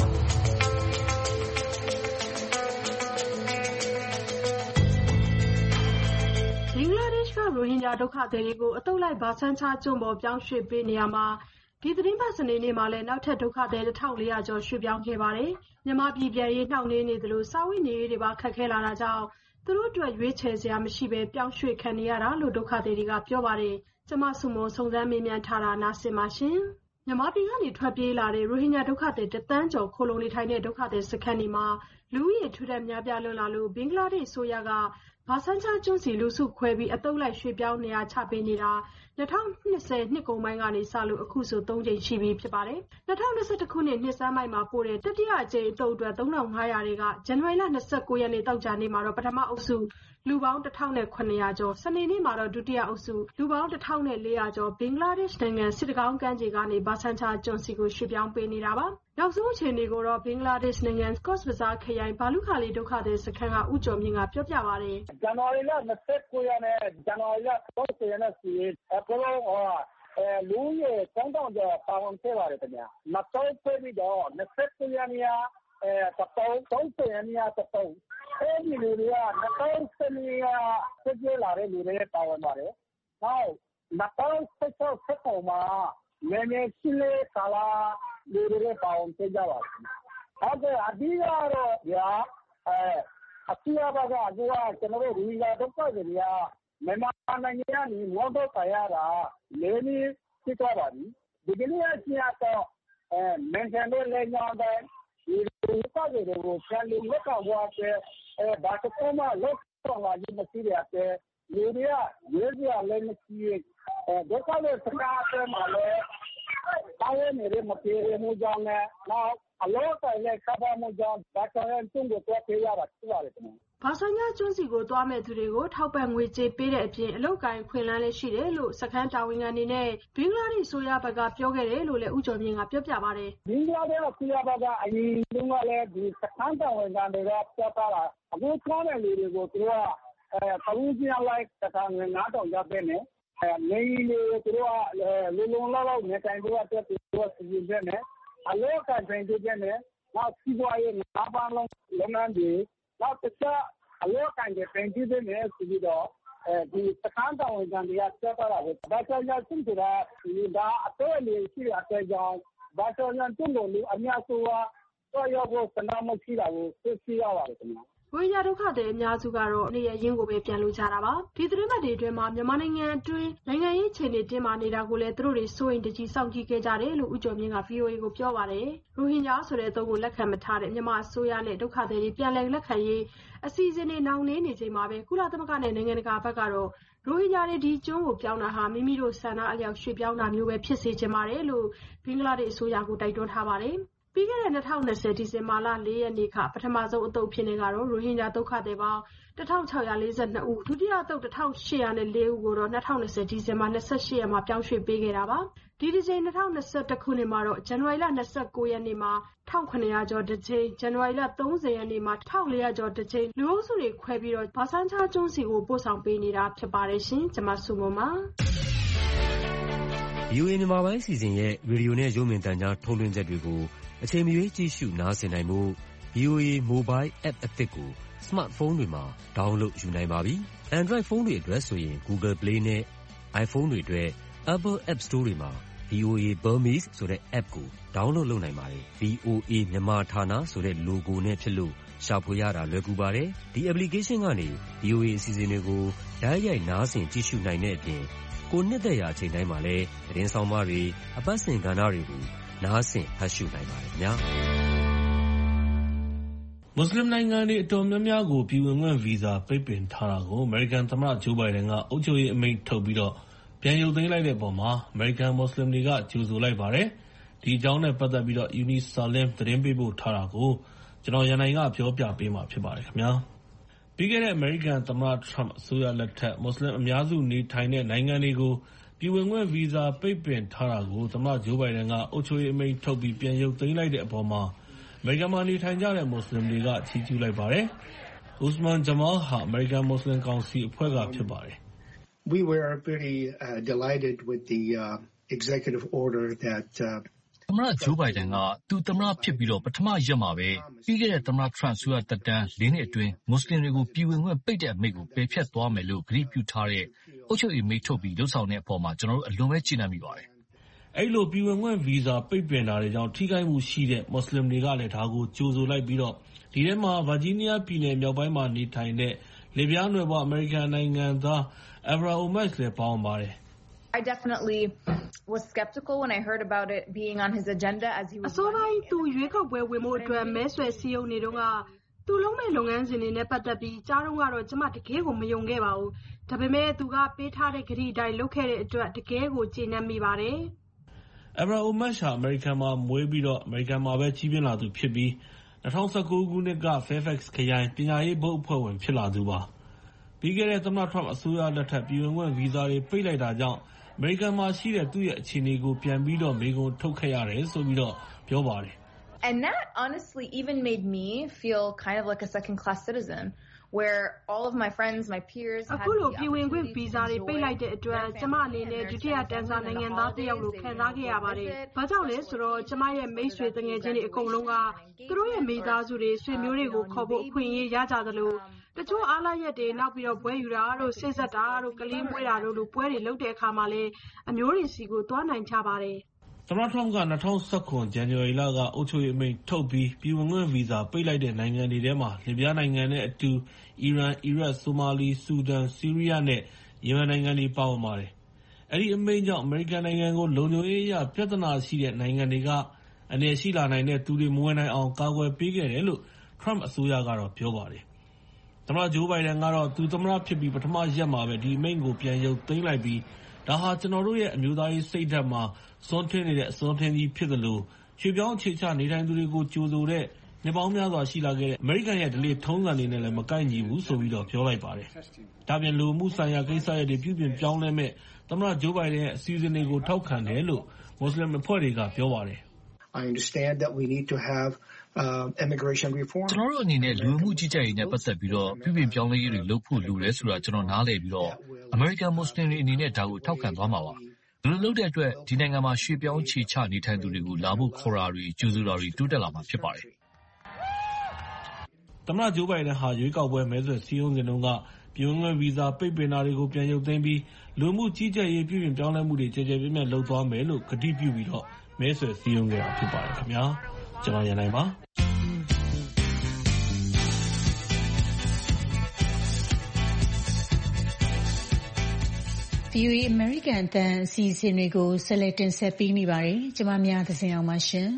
ရိုဟင်ဂျာဒုက္ခသည်တွေကိုအတုပ်လိုက်ဘာဆန်းချကျွန်းပေါ်ပြောင်းရွှေ့ပေးနေရမှာဒီသတင်းပတ်စနေနေ့မှာလည်းနောက်ထပ်ဒုက္ခသည်1400ကျော်ရွှေ့ပြောင်းခဲ့ပါတယ်။မြန်မာပြည်ပြန်ရေးနှောင့်နှေးနေသလိုစာဝတ်နေရေးတွေပါခက်ခဲလာတာကြောင့်သူတို့အတွက်ရွေးချယ်စရာမရှိဘဲပြောင်းရွှေ့ခံနေရတာလို့ဒုက္ခသည်တွေကပြောပါတယ်။ကျမစုမုံစုံစမ်းမေးမြန်းထားတာနားဆင်ပါရှင်။မြန်မာပြည်ကနေထွက်ပြေးလာတဲ့ရိုဟင်ဂျာဒုက္ခသည်1 သန်းကျော်ခိုလုံနေထိုင်တဲ့ဒုက္ခသည်စခန်းတွေမှာလူဦးရေထူထပ်များပြားလွန်းလာလို့ဘင်္ဂလားဒေ့ရှ်ဆိုရကဘာဆန်းချကျွန်းစီလူစုခွဲပြီးအတုပ်လိုက်ရွှေ့ပြောင်းနေရာချပေးနေတာ2020နှစ်ကုန်ပိုင်းကနေစလို့အခုဆို3ကြိမ်ရှိပြီဖြစ်ပါတယ်2021ခုနှစ်နှစ်ဆန်းပိုင်းမှာပို့တဲ့တတိယအကြိမ်အတုပ်အတွက်3500တွေကဇန်နဝါရီလ29ရက်နေ့တောက်ကြနေ့မှာတော့ပထမအုပ်စုလူပေါင်း1900ကျော်စနေနေ့မှာတော့ဒုတိယအုပ်စုလူပေါင်း1400ကျော်ဘင်္ဂလားဒေ့ရှ်နိုင်ငံစစ်တကောင်းကမ်းခြေကနေဘာဆန်းချကျွန်းစီကိုရွှေ့ပြောင်းပေးနေတာပါနောက်ဆုံးအခြေအနေကိုတော့ဘင်္ဂလားဒေ့ရှ်နိုင်ငံကော့စ်ဘဇားခရိုင်ဘာလူခါလီဒုက္ခသည်စခန်းကဦးကျော်မြင့်ကပြောပြပါတယ်ဇန်နဝါရီလ29ရက်နဲ့ဇန်နဝါရီလ30ရက်နေ့စီအခုလုံးလူရဲ့3000ကျော်ပါဝင်ခဲ့ပါတယ်ခင်ဗျာနောက်ဆုံးပြီးတော့29ရက်နေ့30ရက်နေ့အဲဒီလူတွေက2012ဆက်ကြလာတဲ့လူတွေပါဝင်ပါတယ်နောက်2016ဆက်ပေါ်မှာနည်းနည်းရှိလေကာလာလူတွေပါဝင်ကြပါပါတယ်အဓိကတော့အစီအပါကအကူကကျွန်တော်တို့ဒီကဒုက္ခတွေကမြန်မာနိုင်ငံကနေမော်တော်ခရတာလေးနည်းဖြစ်သွားပါပြီဒီကနေ့အချင်းတော့မန်ကန်တို့လည်းညောင်းတဲ့ဒီဒုက္ခတွေကိုဆန်လို့လောက်တော့ဘာတကောမှလောက်တော့လာရင်မရှိရတဲ့လူတွေကရွေးစရာလည်းမရှိဒုက္ခတွေစကားအမှာလည်းဘာဝနေရမပြေမှုကြောင့်လည်းနောက်အလောကလည်းကဘာမှုကြောင့်ဘာတော်ရင်သူ့ကိုတော့ပြေးရတာဖြစ်ပါတယ်ခင်ဗျဘာဆန်းချကျွန်းစီကိုသွားမဲ့သူတွေကိုထောက်ပံ့ငွေကြေးပေးတဲ့အပြင်အလုပ်ကိုင်ခွင့်လန်းလည်းရှိတယ်လို့စခန်းတာဝန်ခံနေနဲ့ဘင်္ဂလားဒေ့ရှ်ဆိုရဘက်ကပြောခဲ့တယ်လို့လည်းဦးကျော်မြင့်ကပြောပြပါတယ်ဘင်္ဂလားဒေ့ရှ်ဆိုရဘက်ကအရင်ကလည်းဒီစခန်းတာဝန်ခံတွေကပြောတာအခုသွားတဲ့လူတွေကိုသူကပဝန်းကျင်လိုက်တခါငွေ9000ရပေးနေနေလေသူကလုံလုံလောက်နေတိုင်းတော့တက်သူကစီစဉ်နေအလောကတိုင်းတွေနဲ့နောက်စီးပွားရေးငါးပါးလုံးလုပ်ငန်းတွေနောက်တစ်ခြားအလောကတိုင်းတွေပြင်ပြနေဆိုပြီးတော့ဒီစခန်းတော်ဝန်တွေကပြောတာပဲဘာကြောင့်လဲဆိုတော့ဒီဒါအတော့လေးရှိတဲ့အကြောင်းဘာကြောင့်လဲသူ့လိုလူအများစုကတော့ရောက်ဖို့စနမ်းမရှိတာကိုသိရှိရပါတယ်ခင်ဗျာရိုဟင်ဂျာဒုက္ခသည်အများစုကတော့နေရင်းကိုပဲပြန်လို့ကြတာပါဒီသတင်းပတ်တွေအတွင်းမှာမြန်မာနိုင်ငံအတွင်းနိုင်ငံရေးအခြေအနေတင်းမာနေတာကိုလည်းသူတို့တွေစိုးရင်တကြီးစောင့်ကြည့်ခဲ့ကြတယ်လို့ဦးကျော်မြင့်က VOA ကိုပြောပါတယ်ရိုဟင်ဂျာဆိုတဲ့အသုံးကိုလက်ခံမထားတဲ့မြန်မာအစိုးရနဲ့ဒုက္ခသည်တွေပြန်လည်လက်ခံရေးအစီအစဉ်တွေနှောင့်နှေးနေချိန်မှာပဲကုလသမဂ္ဂနဲ့နိုင်ငံတကာဘက်ကတော့ရိုဟင်ဂျာတွေဒီကျွန်းကိုပြောင်းတာဟာမိမိတို့ဆန္ဒအလျောက်ရွှေ့ပြောင်းတာမျိုးပဲဖြစ်စေချင်ပါတယ်လို့ဘင်္ဂလားဒေ့ရှ်အစိုးရကိုတိုက်တွန်းထားပါတယ်ပြီးခဲ့တဲ့2020ဒီဇင်ဘာလ4 ရက်နေ့ကပထမဆုံးအသုတ်အဖြစ်နဲ့ကတော့ရိုဟင်ဂျာဒုက္ခသည်ပေါင်း1642ဦးဒုတိယအသုတ်1804ဦးကိုတော့2020ဒီဇင်ဘာ28ရက်မှာပြောင်းရွှေ့ပေးခဲ့တာပါဒီဒီဇင်2021ခုနှစ်မှာတော့ဇန်နဝါရီလ29ရက်နေ့မှာ1900ကျော်တစ်ချိန်ဇန်နဝါရီလ30ရက်နေ့မှာ1400ကျော်တစ်ချိန်လူအုပ်စုတွေခွဲပြီးတော့ဘာဆန်းချာကျွန်းစီကိုပို့ဆောင်ပေးနေတာဖြစ်ပါတယ်ရှင်ကျွန်မစုမပါ VOA မြန်မာပိုင်းစီစဉ်ရဲ့ရေဒီယိုနဲ့ရုပ်မြင်သံကြားထုတ်လွှင့်ချက်တွေကိုအချိန်မရွေးကြည့်ရှုနားဆင်နိုင်မှု VOA Mobile App အသစ်ကို Smartphone တွေမှာ download ယူနိုင်ပါပြီ။ Android ဖုန်းတွေအတွက်ဆိုရင် Google Play နဲ့ iPhone တွေအတွက် Apple App Store တွေမှာ VOA Burmese ဆိုတဲ့ app ကို download လုပ်နိုင်ပါတယ်။ VOA မြန်မာဌာနဆိုတဲ့ logo နဲ့ဖြစ်လို့ရှာဖွေရတာလွယ်ကူပါတယ်။ဒီ application ကနေ VOA အစီအစဉ်တွေကိုတိုက်ရိုက်နားဆင်ကြည့်ရှုနိုင်တဲ့အပြင်ကိုနှစ်သက်ရာအချိန်တိုင်းမှာလည်းသတင်းဆောင်မတွေအပတ်စဉ်ကဏ္ဍတွေကိုနားဆင်ဖတ်ရှုနိုင်ပါတယ်ခင်ဗျာမွတ်စလင်နိုင်ငံတွေအတော်များများကိုပြည်ဝင်ခွင့်ဗီဇာပိတ်ပင်ထားတာကိုအမေရိကန်သမ္မတဂျိုးဘိုင်ဒန်ကအုပ်ချုပ်ရေးအမိန့်ထုတ်ပြီးတော့ပြန်ရုပ်သိမ်းလိုက်တဲ့အပေါ်မှာအမေရိကန်မွတ်စလင်တွေကကြိုဆိုလိုက်ပါတယ်ဒီအကြောင်းနဲ့ပတ်သက်ပြီးတော့ယူနီဆာလင်သတင်းပေးပို့ထားတာကိုကျွန်တော်ရန်နိုင်ကပြောပြပေးမှာဖြစ်ပါတယ်ခင်ဗျာပြီးခဲ့တဲ့အမေရိကန်သမ္မတထရမ့်အစိုးရလက်ထက်မွတ်စလင်အများစုနေထိုင်တဲ့နိုင်ငံတွေကိုပြည်ဝင်ခွင့်ဗီဇာပိတ်ပင်ထားတာကိုသမ္မတဂျိုးဘိုင်ဒန်ကအုပ်ချုပ်ရေးအမိန့်ထုတ်ပြီးပြန်ရုပ်သိမ်းလိုက်တဲ့အပေါ်မှာအမေရိကန်မှာနေထိုင်ကြတဲ့မွတ်စလင်တွေကချီးကျူးလိုက်ပါတယ်။ Usman Jamal ဟာအမေရိကန်မွတ်စလင်ကောင်စီအဖွဲ့ကဖြစ်ပါတယ်။ We were pretty delighted with the executive order that သမ္မတဂျိုးဘိုင်ဒန်ကသူသမ္မတဖြစ်ပြီးတော့ပထမရက်မှာပဲပြီးခဲ့တဲ့သမ္မတထရမ့်ဆိုရတက်တန်း၄နှစ်အတွင်းမွတ်စလင်တွေကိုပြည်ဝင်ခွင့်ပိတ်တဲ့အမိန့်ကိုပယ်ဖျက်သွားမယ်လို့ကတိပြုထားတဲ့အုပ်ချုပ်ရေးမိန့်ထုတ်ပြီးလှုပ်ဆောင်တဲ့အပေါ်မှာကျွန်တော်တို့အလွန်ပဲကျေနပ်မိပါတယ်။အဲ့လိုပြည်ဝင်ခွင့်ဗီဇာပိတ်ပင်တာတွေကြောင့်ထိခိုက်မှုရှိတဲ့မွတ်စလင်တွေကလည်းဒါကိုကြိုဆိုလိုက်ပြီးတော့ဒီထဲမှာဗာဂျီးနီးယားပြည်နယ်မြောက်ပိုင်းမှာနေထိုင်တဲ့လစ်ဗျားနွယ်ဖွားအမေရိကန်နိုင်ငံသား Avra Omash လည်းပါဝင်ပါတယ်။ I definitely was skeptical when I heard about it being on his agenda as he was အစိုးရသူရွေးကောက်ပွဲဝင်ဖို့အတွက်မဲဆွယ်စည်းရုံးနေတော့ကသူလုံးမဲ့လုပ်ငန်းစဉ်တွေနဲ့ပတ်သက်ပြီးကြားတော့ကတော့ကျမတကယ်ကိုမယုံခဲ့ပါဘူးဒါပေမဲ့သူကပေးထားတဲ့ဂရီအတိုင်းလုပ်ခဲ့တဲ့အတွက်တကယ်ကိုကျေနပ်မိပါတယ်။ Avra Omash ဟာအမေရိကန်မှာမွေးပြီးတော့အမေရိကန်မှာပဲကြီးပြင်းလာသူဖြစ်ပြီး2019ခုနှစ်က Fairfax ခရိုင်ပညာရေးဘုတ်အဖွဲ့ဝင်ဖြစ်လာသူပါ။ပြီးခဲ့တဲ့သမ္မတထရမ့်အစိုးရလက်ထက်ပြည်ဝင်ခွင့်ဗီဇာတွေပိတ်လိုက်တာကြောင့်အမေရိကန်မှာရှိတဲ့သူ့ရဲ့အခြေအနေကိုပြန်ပြီးတော့မေးခွန်းထုတ်ခဲ့ရတယ်ဆိုပြီးတော့ပြောပါတယ်။ And that honestly even made me feel kind of like a second class citizen where all of my friends my peers had အခုလိုပြည်ဝင်ခွင့်ဗီဇာတွေပိတ်လိုက်တဲ့အတွက်ကျမအနေနဲ့ဒုတိယတန်းစားနိုင်ငံသားတစ်ယောက်လိုခံစားခဲ့ရပါတယ်။ဘာကြောင့်လဲဆိုတော့ကျမရဲ့မိတ်ဆွေတငယ်ချင်းတွေအကုန်လုံးကသူတို့ရဲ့မိသားစုတွေဆွေမျိုးတွေကိုခေါ်ဖို့အခွင့်အရေးရကြသလိုတချို့အားလရက်တွေနောက်ပြီးတော့ပွဲယူတာတို့စိတ်ဆက်တာတို့ကလေးမွေးတာတို့လိုပွဲတွေလုပ်တဲ့အခါမှာလည်းအမျိုးတွေစီကိုသွားနိုင်ကြပါတယ်။သမ္မတထရမ့်က2019ဇန်နဝါရီလကအုပ်ချုပ်ရေးအမိန့်ထုတ်ပြီးပြည်ဝင်ခွင့်ဗီဇာပိတ်လိုက်တဲ့နိုင်ငံတွေထဲမှာလစ်ဗျားနိုင်ငံနဲ့အတူအီရန်၊အီရတ်၊ဆိုမာလီ၊ဆူဒန်၊ဆီးရီးယားနဲ့ယီမန်နိုင်ငံတွေပါဝင်ပါတယ်။အဲဒီအမိန့်ကြောင့်အမေရိကန်နိုင်ငံကိုလုံခြုံရေးအရပြဿနာရှိတဲ့နိုင်ငံတွေကအန္တရာယ်ရှိလာနိုင်တဲ့သူတွေမဝင်နိုင်အောင်ကာကွယ်ပေးခဲ့တယ်လို့ထရမ့်အစိုးရကတော့ပြောပါတယ်။သမ္မတဂျိုးဘိုင်ဒန်ကတော့သူသမ္မတဖြစ်ပြီးပထမရက်မှာပဲဒီအမိန့်ကိုပြန်ရုပ်သိမ်းလိုက်ပြီးဒါဟာကျွန်တော်တို့ရဲ့အမျိုးသားရေးစိတ်ဓာတ်မှာစွန့်ထင်းနေတဲ့အစွန့်ထင်းကြီးဖြစ်သလိုရွှေ့ပြောင်းအခြေချနေထိုင်သူတွေကိုကြိုဆိုတဲ့နှစ်ပေါင်းများစွာရှိလာခဲ့တဲ့အမေရိကန်ရဲ့ဓလေ့ထုံးစံတွေနဲ့လည်းမကိုက်ညီဘူးဆိုပြီးတော့ပြောလိုက်ပါတယ်။ဒါပြင်လူမှုဆိုင်ရာကိစ္စရပ်တွေပြုပြင်ပြောင်းလဲမဲ့သမ္မတဂျိုးဘိုင်ဒန်ရဲ့အစီအစဉ်တွေကိုထောက်ခံတယ်လို့မွတ်စလင်အဖွဲ့တွေကပြောပါတယ်။ I understand that we need to have immigration reform ကျွန်တော်တို့အနေနဲ့လူမှုကြီးကြပ်ရေးနဲ့ပတ်သက်ပြီးတော့ပြုပြင်ပြောင်းလဲရေးတွေလုပ်ဖို့လိုတယ်ဆိုတာကျွန်တော်နားလည်ပြီးတော့အမေရိကန်မွတ်စလင်တွေအနေနဲ့ဒါကိုထောက်ခံသွားမှာပါ။ဒီလိုလုပ်တဲ့အတွက်ဒီနိုင်ငံမှာရွှေ့ပြောင်းခြေချနေထိုင်သူတွေကိုလာဖို့ခေါ်တာတွေကြိုဆိုတာတွေတိုးတက်လာမှာဖြစ်ပါတယ်။သမ္မတဂျိုးဘိုင်ဒန်ဟာရွေးကောက်ပွဲမဲဆွယ်စည်းရုံးစဉ်တုန်းကပြည်ဝင်ခွင့်ဗီဇာပိတ်ပင်တာတွေကိုပြန်ရုပ်သိမ်းပြီးလူမှုကြီးကြပ်ရေးပြုပြင်ပြောင်းလဲမှုတွေကြဲကြဲပြန့်ပြန့်လုပ်သွားမယ်လို့ကတိပြုပြီးတော့မဲဆွယ်စည်းရုံးခဲ့တာဖြစ်ပါတယ်ခင်ဗျာ။ကျွန်တော်ရန်နိုင်ပါ။ VOA American အသံအစီအစဉ်တွေကိုဆက်လက်တင်ဆက်ပေးနေပါတယ်။ကျွန်မများသဇင်အောင်ပါရှင်။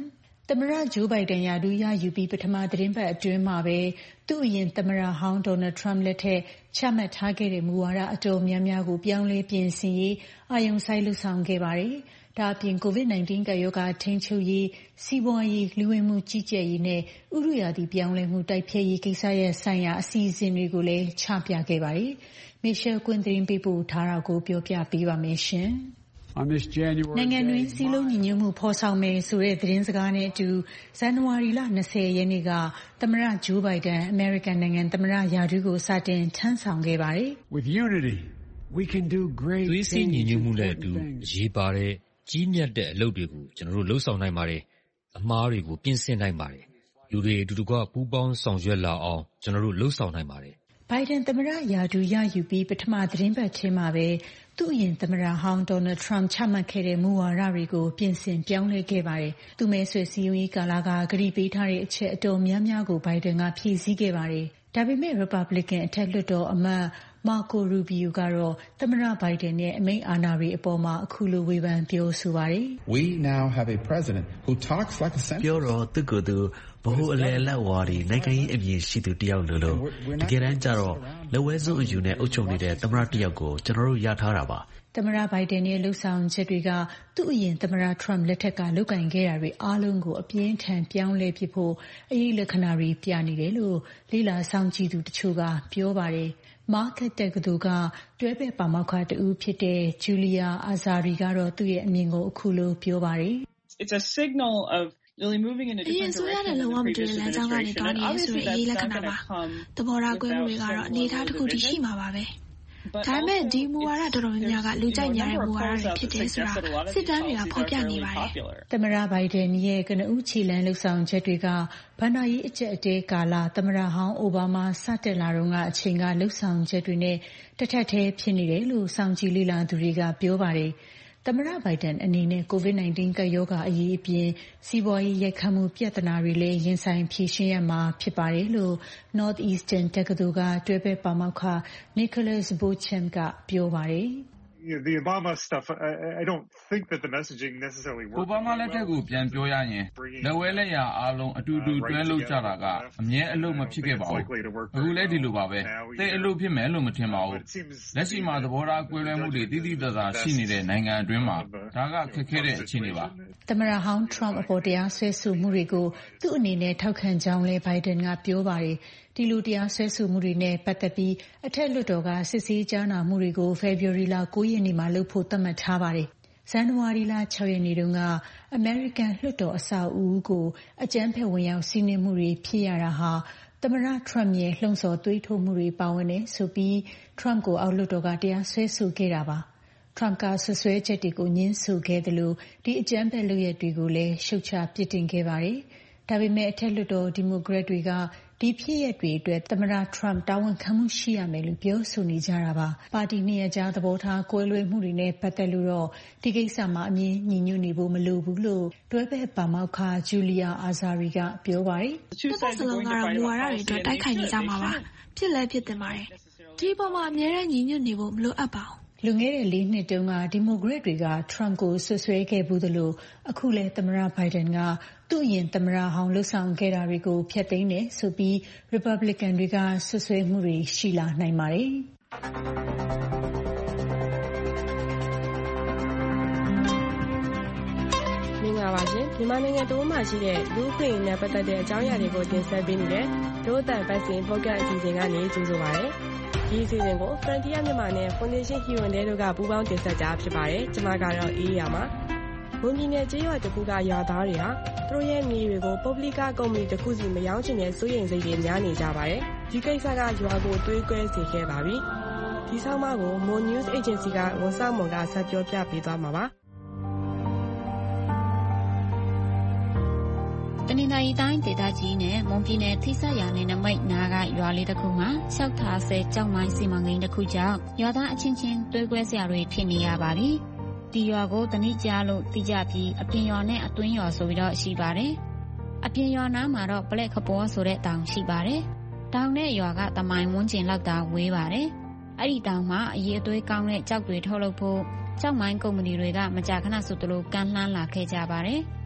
သမ္မတဂျိုးဘိုင်ဒန်ရာထူးရယူပြီးပထမသတင်းပတ်အတွင်းမှာပဲသူ့အရင်သမ္မတဟောင်းဒေါ်နယ်ထရမ့်လက်ထက်ချမှတ်ထားခဲ့တဲ့မူဝါဒအတော်များများကိုပြောင်းလဲပြင်ဆင်ရေးအာရုံစိုက်လှုပ်ဆောင်ခဲ့ပါတယ်။ဒါအပြင် COVID-19 ကပ်ရောဂါထိန်းချုပ်ရေးစီးပွားရေးလူဝင်မှုကြီးကြပ်ရေးနဲ့ဥတုရာသီပြောင်းလဲမှုတိုက်ဖျက်ရေးကိစ္စရပ်ဆိုင်ရာအစီအစဉ်တွေကိုလည်းချပြခဲ့ပါတယ်။ Michelle Quinn သတင်းပေးပို့ထားတာကိုပြောပြပေးပါမယ်ရှင်။နိုင်ငံတွင်းစည်းလုံးညီညွတ်မှုဖော်ဆောင်မယ်ဆိုတဲ့သတင်းစကားနဲ့အတူဇန်နဝါရီလ20ရက်နေ့ကသမ္မတဂျိုးဘိုင်ဒန်အမေရိကန်နိုင်ငံသမ္မတရာထူးကိုစတင်ထမ်းဆောင်ခဲ့ပါတယ်။ With unity, we can do great things. သွေးစည်းညီညွတ်မှုနဲ့အတူအရေးပါတဲ့ကြီးမြတ်တဲ့အလုပ်တွေကိုကျွန်တော်တို့လှုပ်ဆောင်နိုင်ပါတယ်။အမှားတွေကိုပြင်ဆင်နိုင်ပါတယ်။လူတွေအတူတကွပူးပေါင်းဆောင်ရွက်လာအောင်ကျွန်တော်တို့လှုပ်ဆောင်နိုင်ပါတယ်။ဘိုင်ဒန်သမ္မတရာထူးရယူပြီးပထမသတင်းပတ်ထဲမှာပဲသူ့အရင်သမ္မတဟောင်းဒေါ်နယ်ထရမ့်ချမှတ်ခဲ့တဲ့မူဝါဒတွေကိုပြင်ဆင်ပြောင်းလဲခဲ့ပါတယ်။သူမဲဆွယ်စည်းရုံးရေးကာလကကတိပေးထားတဲ့အချက်အတော်များများကိုဘိုင်ဒန်ကဖြည့်ဆည်းခဲ့ပါတယ်။ဒါပေမဲ့ Republican အထက်လွှတ်တော်အမတ်မာကိုရူဘီယိုကတော့သမ္မတဘိုင်ဒန်ရဲ့အမိန့်အာဏာတွေအပေါ်မှာအခုလိုဝေဖန်ပြောဆိုပါတယ်။ We now have a president who talks like a senator. ပြောတော့သူကသူဘ ဟိုအလယ်လက်ဝါဒီနိုင်ငံရေးအမြင်ရှိသူတယောက်လို့တကယ်တမ်းကျတော့လက်ဝဲစွန်းအယူနဲ့အုပ်ချုပ်နေတဲ့သမ္မတတယောက်ကိုကျွန်တော်တို့ရထားတာပါသမ္မတဘိုင်ဒန်ရဲ့လှုပ်ဆောင်ချက်တွေကသူ့အရင်သမ္မတထရမ့်လက်ထက်ကလုပ်ကင်ခဲ့တာတွေအားလုံးကိုအပြင်းထန်ပြောင်းလဲပစ်ဖို့အရေးလက္ခဏာတွေပြနေတယ်လို့လေ့လာဆောင်ကြည့်သူတချို့ကပြောပါတယ်မာကတ်တက္ကသိုလ်ကတွဲဘက်ပါမောက္ခတူဖြစ်တဲ့ဂျူလီယာအာဇာရီကတော့သူ့ရဲ့အမြင်ကိုအခုလိုပြောပါတယ် It's a signal of really moving in a different direction than the previous administration. And obviously that's not going to come without several revisions. ဒါပေမဲ့ဒီမူဝါဒတော်တော်များများကလူကြိုက်များတဲ့မူဝါဒတွေဖြစ်တယ်ဆိုတာစစ်တမ်းတွေကဖော်ပြနေပါတယ်သမ္မတဘိုင်ဒန်ရဲ့ကနဦးခြေလှမ်းလှုပ်ဆောင်ချက်တွေကဘဏ္ဍာရေးအကျပ်အတဲကာလသမ္မတဟောင်းအိုဘားမားစတက်လာတော့ကအချိန်ကလှုပ်ဆောင်ချက်တွေနဲ့တစ်ထပ်တည်းဖြစ်နေတယ်လို့စောင့်ကြည့်လေ့လာသူတွေကပြောပါတယ်သမ္မတဘိုင်ဒန်အနေနဲ့ COVID-19 ကပ်ရောဂါအရေးအပြင်စီးပွားရေးရိုက်ခတ်မှုပြဿနာတွေလည်းရင်ဆိုင်ဖြေရှင်းရမှာဖြစ်ပါတယ်လို့ Northeastern တက္ကသိုလ်ကတွဲဘက်ပါမောက္ခ Nicholas Beauchamp ကပြောပါတယ် The Obama stuff, I don't think that the messaging necessarily works. Obama လက်ထက်ကိုပြန်ပြောရရင်လက်ဝဲလက်ရာအားလုံးအတူတူတွဲလုပ်ကြတာကအမြဲအလုပ်မဖြစ်ခဲ့ပါဘူး။အခုလည်းဒီလိုပါပဲ။တိတ်အလုပ်ဖြစ်မယ်လို့မထင်ပါဘူး။လက်ရှိမှာသဘောထားကွဲလွဲမှုတွေတိတိကျကျရှိနေတဲ့နိုင်ငံအတွင်းမှာဒါကခက်ခဲတဲ့အခြေအနေပါ။သမ္မတဟောင်း Trump အပေါ်တရားစွဲဆိုမှုတွေကိုသူ့အနေနဲ့ထောက်ခံကြောင်းလဲ Biden ကပြောပါတယ်။ဒီလိုတရားစွဲဆိုမှုတွေနဲ့ပတ်သက်ပြီးအထက်လွှတ်တော်ကစစ်ဆေးကြားနာမှုတွေကို February လ 9 ရက်နေ့မှာလုပ်ဖို့သတ်မှတ်ထားပါတယ်။ဇန်နဝါရီလ 6 ရက်နေ့တုန်းကအမေရိကန်လွှတ်တော်အဆောက်အဦကိုအကြမ်းဖက်ဝင်ရောက်စီးနင်းမှုတွေဖြစ်ရတာဟာသမ္မတ Trump ရဲ့လှုံ့ဆော်သွေးထိုးမှုတွေပါဝင်တယ်ဆိုပြီး Trump ကိုအောက်လွှတ်တော်ကတရားစွဲဆိုခဲ့တာပါ။ Trump ကဆွဆွဲချက်တွေကိုညှင်းဆိုခဲ့တယ်လို့ဒီအကြမ်းဖက်လုပ်ရက်တွေကိုလည်းရှုတ်ချပြစ်တင်ခဲ့ပါတယ်။ဒါပေမဲ့အထက်လွှတ်တော်ဒီမိုကရက်တွေကဒီဖြစ်ရပ်တွေအတွက်သမ္မတ Trump တာဝန်ခံမှုရှိရမယ်လို့ပြောဆိုနေကြတာပါ။ပါတီနှစ်ရပ်ကြားသဘောထားကွဲလွဲမှုတွေနဲ့ပတ်သက်လို့တော့ဒီကိစ္စမှာအမြင်ညီညွတ်နေဖို့မလိုဘူးလို့တွဲဘက်ပါမောက္ခဂျူလီယာအာဇာရီကပြောပါတယ်။နှစ်ဖက်စလုံးကတော့မူဝါဒတွေအတွက်တိုက်ခိုက်နေကြမှာပါ။ဖြစ်လဲဖြစ်တင်ပါတယ်။ဒီပေါ်မှာအများနဲ့ညီညွတ်နေဖို့မလိုအပ်ပါဘူး။လွန်ခဲ့တဲ့4 နှစ်တုန်းကဒီမိုကရက်တွေက Trump ကိုဆွဆွဲခဲ့ဘူးသလိုအခုလဲသမ္မတ Biden ကသူ့အရင်သမ္မတဟောင်းလှုပ်ဆောင်ခဲ့တာတွေကိုဖျက်သိမ်းတယ်ဆိုပြီး Republican တွေကဆွဆွဲမှုတွေရှိလာနိုင်ပါတယ်။မင်္ဂလာပါရှင်မြန်မာနိုင်ငံတိုးမှရှိတဲ့လူ့အခွင့်အရေးနဲ့ပတ်သက်တဲ့အကြောင်းအရာတွေကိုတင်ဆက်ပေးနေတဲ့ဒို့အတန်ပတ်စဉ်ပေါ့ကတ်အစီအစဉ်ကနေကြိုဆိုပါရစေ။ဒီအစီအစဉ်ကို Frontier မြန်မာနဲ့ Foundation Human တို့ကပူးပေါင်းတင်ဆက်ကြဖြစ်ပါတယ်။ကျွန်မကတော့အေးရပါ။ဝန်ကြီးနယ်ကျေးရွာတခုကရွာသားတွေဟာသူတို့ရဲ့မြေတွေကိုပုဂ္ဂလိကကုမ္ပဏီတစ်ခုစီမရောင်းချင်တဲ့စိုးရိမ်စိတ်တွေများနေကြပါတယ်။ဒီကိစ္စကရွာကိုတွေးကွဲစေခဲ့ပါပြီ။ဒီဆောင်းပါးကို Mo News Agency ကဝန်ဆောင်မွန်ကဆက်ပြောပြပေးသွားမှာပါ။တနင်္သာရီတိုင်းဒေသကြီးနဲ့မွန်ပြည်နယ်ထိစပ်ရာနယ်နိမိတ်နာကရွာလေးတစ်ခုမှာရှောက်ထားဆဲကြောက်မိုင်းစီမံကိန်းတစ်ခုကြောင့်ရွာသားအချင်းချင်းတွဲကွဲစရာတွေဖြစ်နေရပါပြီ။ဒီရွာကိုတနည်းကြလို့သိကြပြီးအပြင်ရွာနဲ့အတွင်းရွာဆိုပြီးတော့ရှိပါတယ်။အပြင်ရွာနားမှာတော့ပလက်ခပေါ်ဆိုတဲ့တောင်ရှိပါတယ်။တောင်နဲ့ရွာကတမိုင်ဝန်းကျင်လောက်သာဝေးပါတယ်။အဲ့ဒီတောင်မှာအရေးအသွေးကောင်းတဲ့ကြောက်တွေထုတ်လုပ်ဖို့ကြောက်မိုင်းကုမ္ပဏီတွေကမကြာခဏဆိုသလိုကမ်းလှမ်းလာခဲ့ကြပါတယ်။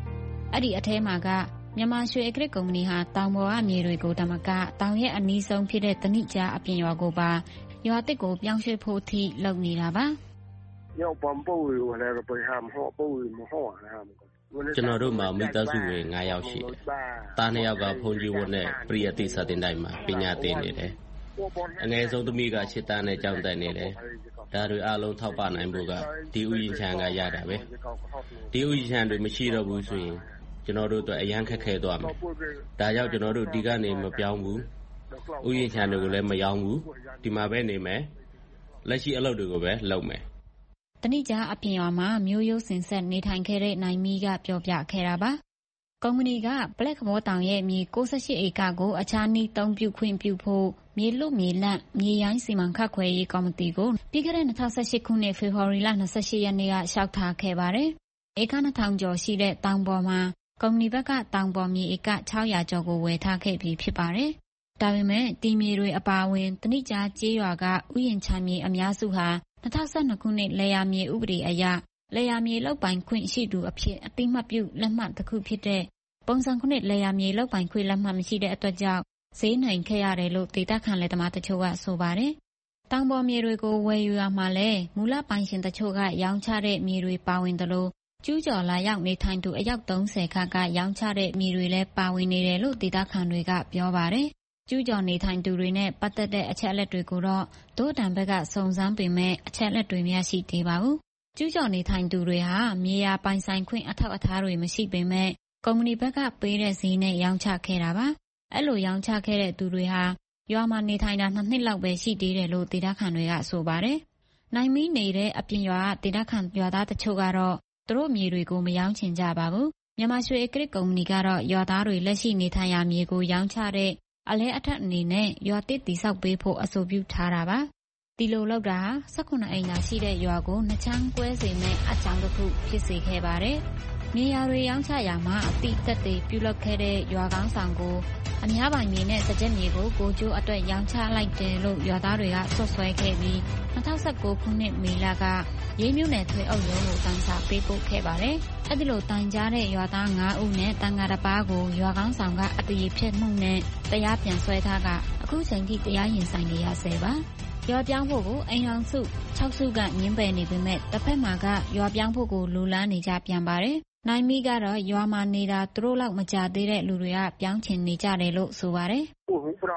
အဲ့ဒီအထဲမှာကမြန်မာရွှေအကရစ်ကုမ္ပဏီဟာတောင်ပေါ်ကမြေတွေကိုတမကတောင်ရဲ့အနီးဆုံးဖြစ်တဲ့တနိကြအပြင်ရွာကိုပါရွာတစ်ကိုပြောင်းရွှေ့ဖို့ထိလုပ်နေတာပါရောက်ပံပိုးကိုလည်းไปห้ามဟောပိုးမဟောห้ามကျွန်တော်တို့မှာမိသားစုဝင်9ယောက်ရှိတယ်။သား2ယောက်ကဘုန်းကြီးဝတ်နဲ့ပရိယတိစာသင်တိုင်းမှာပညာသင်နေတယ်။အငယ်ဆုံးသမီးက8တန်းနဲ့ကျောင်းတက်နေတယ်။ဒါတွေအားလုံးထောက်ပံ့နိုင်ဖို့ကဒီဥယျာဉ်ခြံကရတာပဲ။ဒီဥယျာဉ်ခြံတွေမရှိတော့ဘူးဆိုရင်ကျွန်တော်တို့အတွက်အရန်ခက်ခဲသွားမယ်။ဒါကြောင့်ကျွန်တော်တို့ဒီကနေမပြောင်းဘူး။ဥယျာဉ်ခြံတွေကိုလည်းမရောင်းဘူး။ဒီမှာပဲနေမယ်။လက်ရှိအလုပ်တွေကိုပဲလုပ်မယ်။တနိကြအပြင်ရွာမှာမျိုးရိုးစင်ဆက်နေထိုင်ခဲ့တဲ့နိုင်မီကပြောပြခဲ့တာပါ။ကုမ္ပဏီကပလက်ခမောတောင်ရဲ့မြေ68ဧကကိုအခြားနည်းသုံးပြုခွင့်ပြုဖို့မြေလွတ်မြေလန့်မြေရိုင်းစီမံခန့်ခွဲရေးကော်မတီကိုပြီးခဲ့တဲ့2018ခုနှစ်ဖေဖော်ဝါရီလ28ရက်နေ့ကလျှောက်ထားခဲ့ပါတယ်။ဧက2000ကျော်ရှိတဲ့တောင်ပေါ်မှာကုမ္ပဏီဘက်ကတောင်ပေါ်မြေဧက600ကျော်ကိုဝယ်ထားခဲ့ပြီးဖြစ်ပါတယ်။ဒါပေမဲ့တီမြေတွေအပါအဝင်တနိကြကျေးရွာကဥယျာဉ်ခြံမြေအများစုဟာ2012ခုနှစ်လေယာမြေဥပဒေအရလေယာမြေလောက်ပိုင်ခွင့်ရှိသူအဖြစ်အတိမတ်ပြုလက်မှတ်တစ်ခုဖြစ်တဲ့ပုံစံခုနှစ်လေယာမြေလောက်ပိုင်ခွင့်လက်မှတ်မရှိတဲ့အတွက်ကြောင့်ဈေးနှိမ်ခဲ့ရတယ်လို့ဒေသခံလယ်သမားတချို့ကဆိုပါတယ်။တောင်ပေါ်မြေတွေကိုဝယ်ယူရမှာလဲမူလပိုင်ရှင်တချို့ကရောင်းချတဲ့မြေတွေပါဝင်တယ်လို့ကျူးကျော်လာရောက်နေထိုင်သူအယောက်30ခန့်ကရောင်းချတဲ့မြေတွေလည်းပါဝင်နေတယ်လို့ဒေသခံတွေကပြောပါတယ်။ကျူးကျော်နေထိုင်သူတွေနဲ့ပတ်သက်တဲ့အချက်အလက်တွေကိုတော့ဒို့တံဘက်ကစုံစမ်းပေမဲ့အချက်အလက်တွေမရရှိသေးပါဘူး။ကျူးကျော်နေထိုင်သူတွေဟာမြေယာပိုင်ဆိုင်ခွင့်အထောက်အထားတွေမရှိပေမဲ့ကုမ္ပဏီဘက်ကပေးတဲ့ဈေးနဲ့ရောင်းချခဲ့တာပါ။အဲ့လိုရောင်းချခဲ့တဲ့သူတွေဟာရွာမှာနေထိုင်တာ2နှစ်လောက်ပဲရှိသေးတယ်လို့ဒေသခံတွေကဆိုပါတယ်။နိုင်မီနေတဲ့အပြင်ရွာဒေသခံရွာသားတချို့ကတော့သူတို့မြေတွေကိုမရောင်းချင်ကြပါဘူး။မြန်မာရွှေအကရစ်ကုမ္ပဏီကတော့ရွာသားတွေလက်ရှိနေထိုင်ရာမြေကိုရောင်းချတဲ့အလဲအထက်အနေနဲ့ရွာတစ်တိဆောက်ပေးဖို့အဆိုပြုထားတာပါ။ဒီလိုလောက်တာ18အိမ်သာရှိတဲ့ရွာကိုနှစ်ချမ်းကွဲစေမဲ့အကြောင်းတစ်ခုဖြစ်စေခဲ့ပါတယ်။မြေယာတွေရောင်းချရာမှာအတိသက်တွေပြုလုပ်ခဲ့တဲ့ရွာကောင်းဆောင်ကိုအများပိုင်မြေနဲ့စကြက်မြေကိုကိုကျိုးအတွက်ရောင်းချလိုက်တယ်လို့ရွာသားတွေကဆွဆွဲခဲ့ပြီး2019ခုနှစ်မေလကရေးမြို့နယ်ထွေအုပ်ရုံးကိုတိုင်စာပေးပို့ခဲ့ပါတယ်။အဲဒီလိုတိုင်ကြားတဲ့ရွာသား9ဦးနဲ့တန်ဃာတစ်ပါးကိုရွာကောင်းဆောင်ကအတည်ဖြစ်မှုနဲ့တရားပြန်ဆွဲထားကအခုချိန်ထိတရားရင်ဆိုင်နေရဆဲပါ။ရွာပြောင်းဖို့ကိုအိမ်အောင်စု6စုကညှင်းပယ်နေပေမဲ့တစ်ဖက်မှာကရွာပြောင်းဖို့ကိုလူလန်းနေကြပြန်ပါတယ်။နိုင်မီကတော့ရွာမှာနေတာသူတို့လောက်မကြသေးတဲ့လူတွေကပြောင်းချင်နေကြတယ်လို့ဆိုပါတယ်။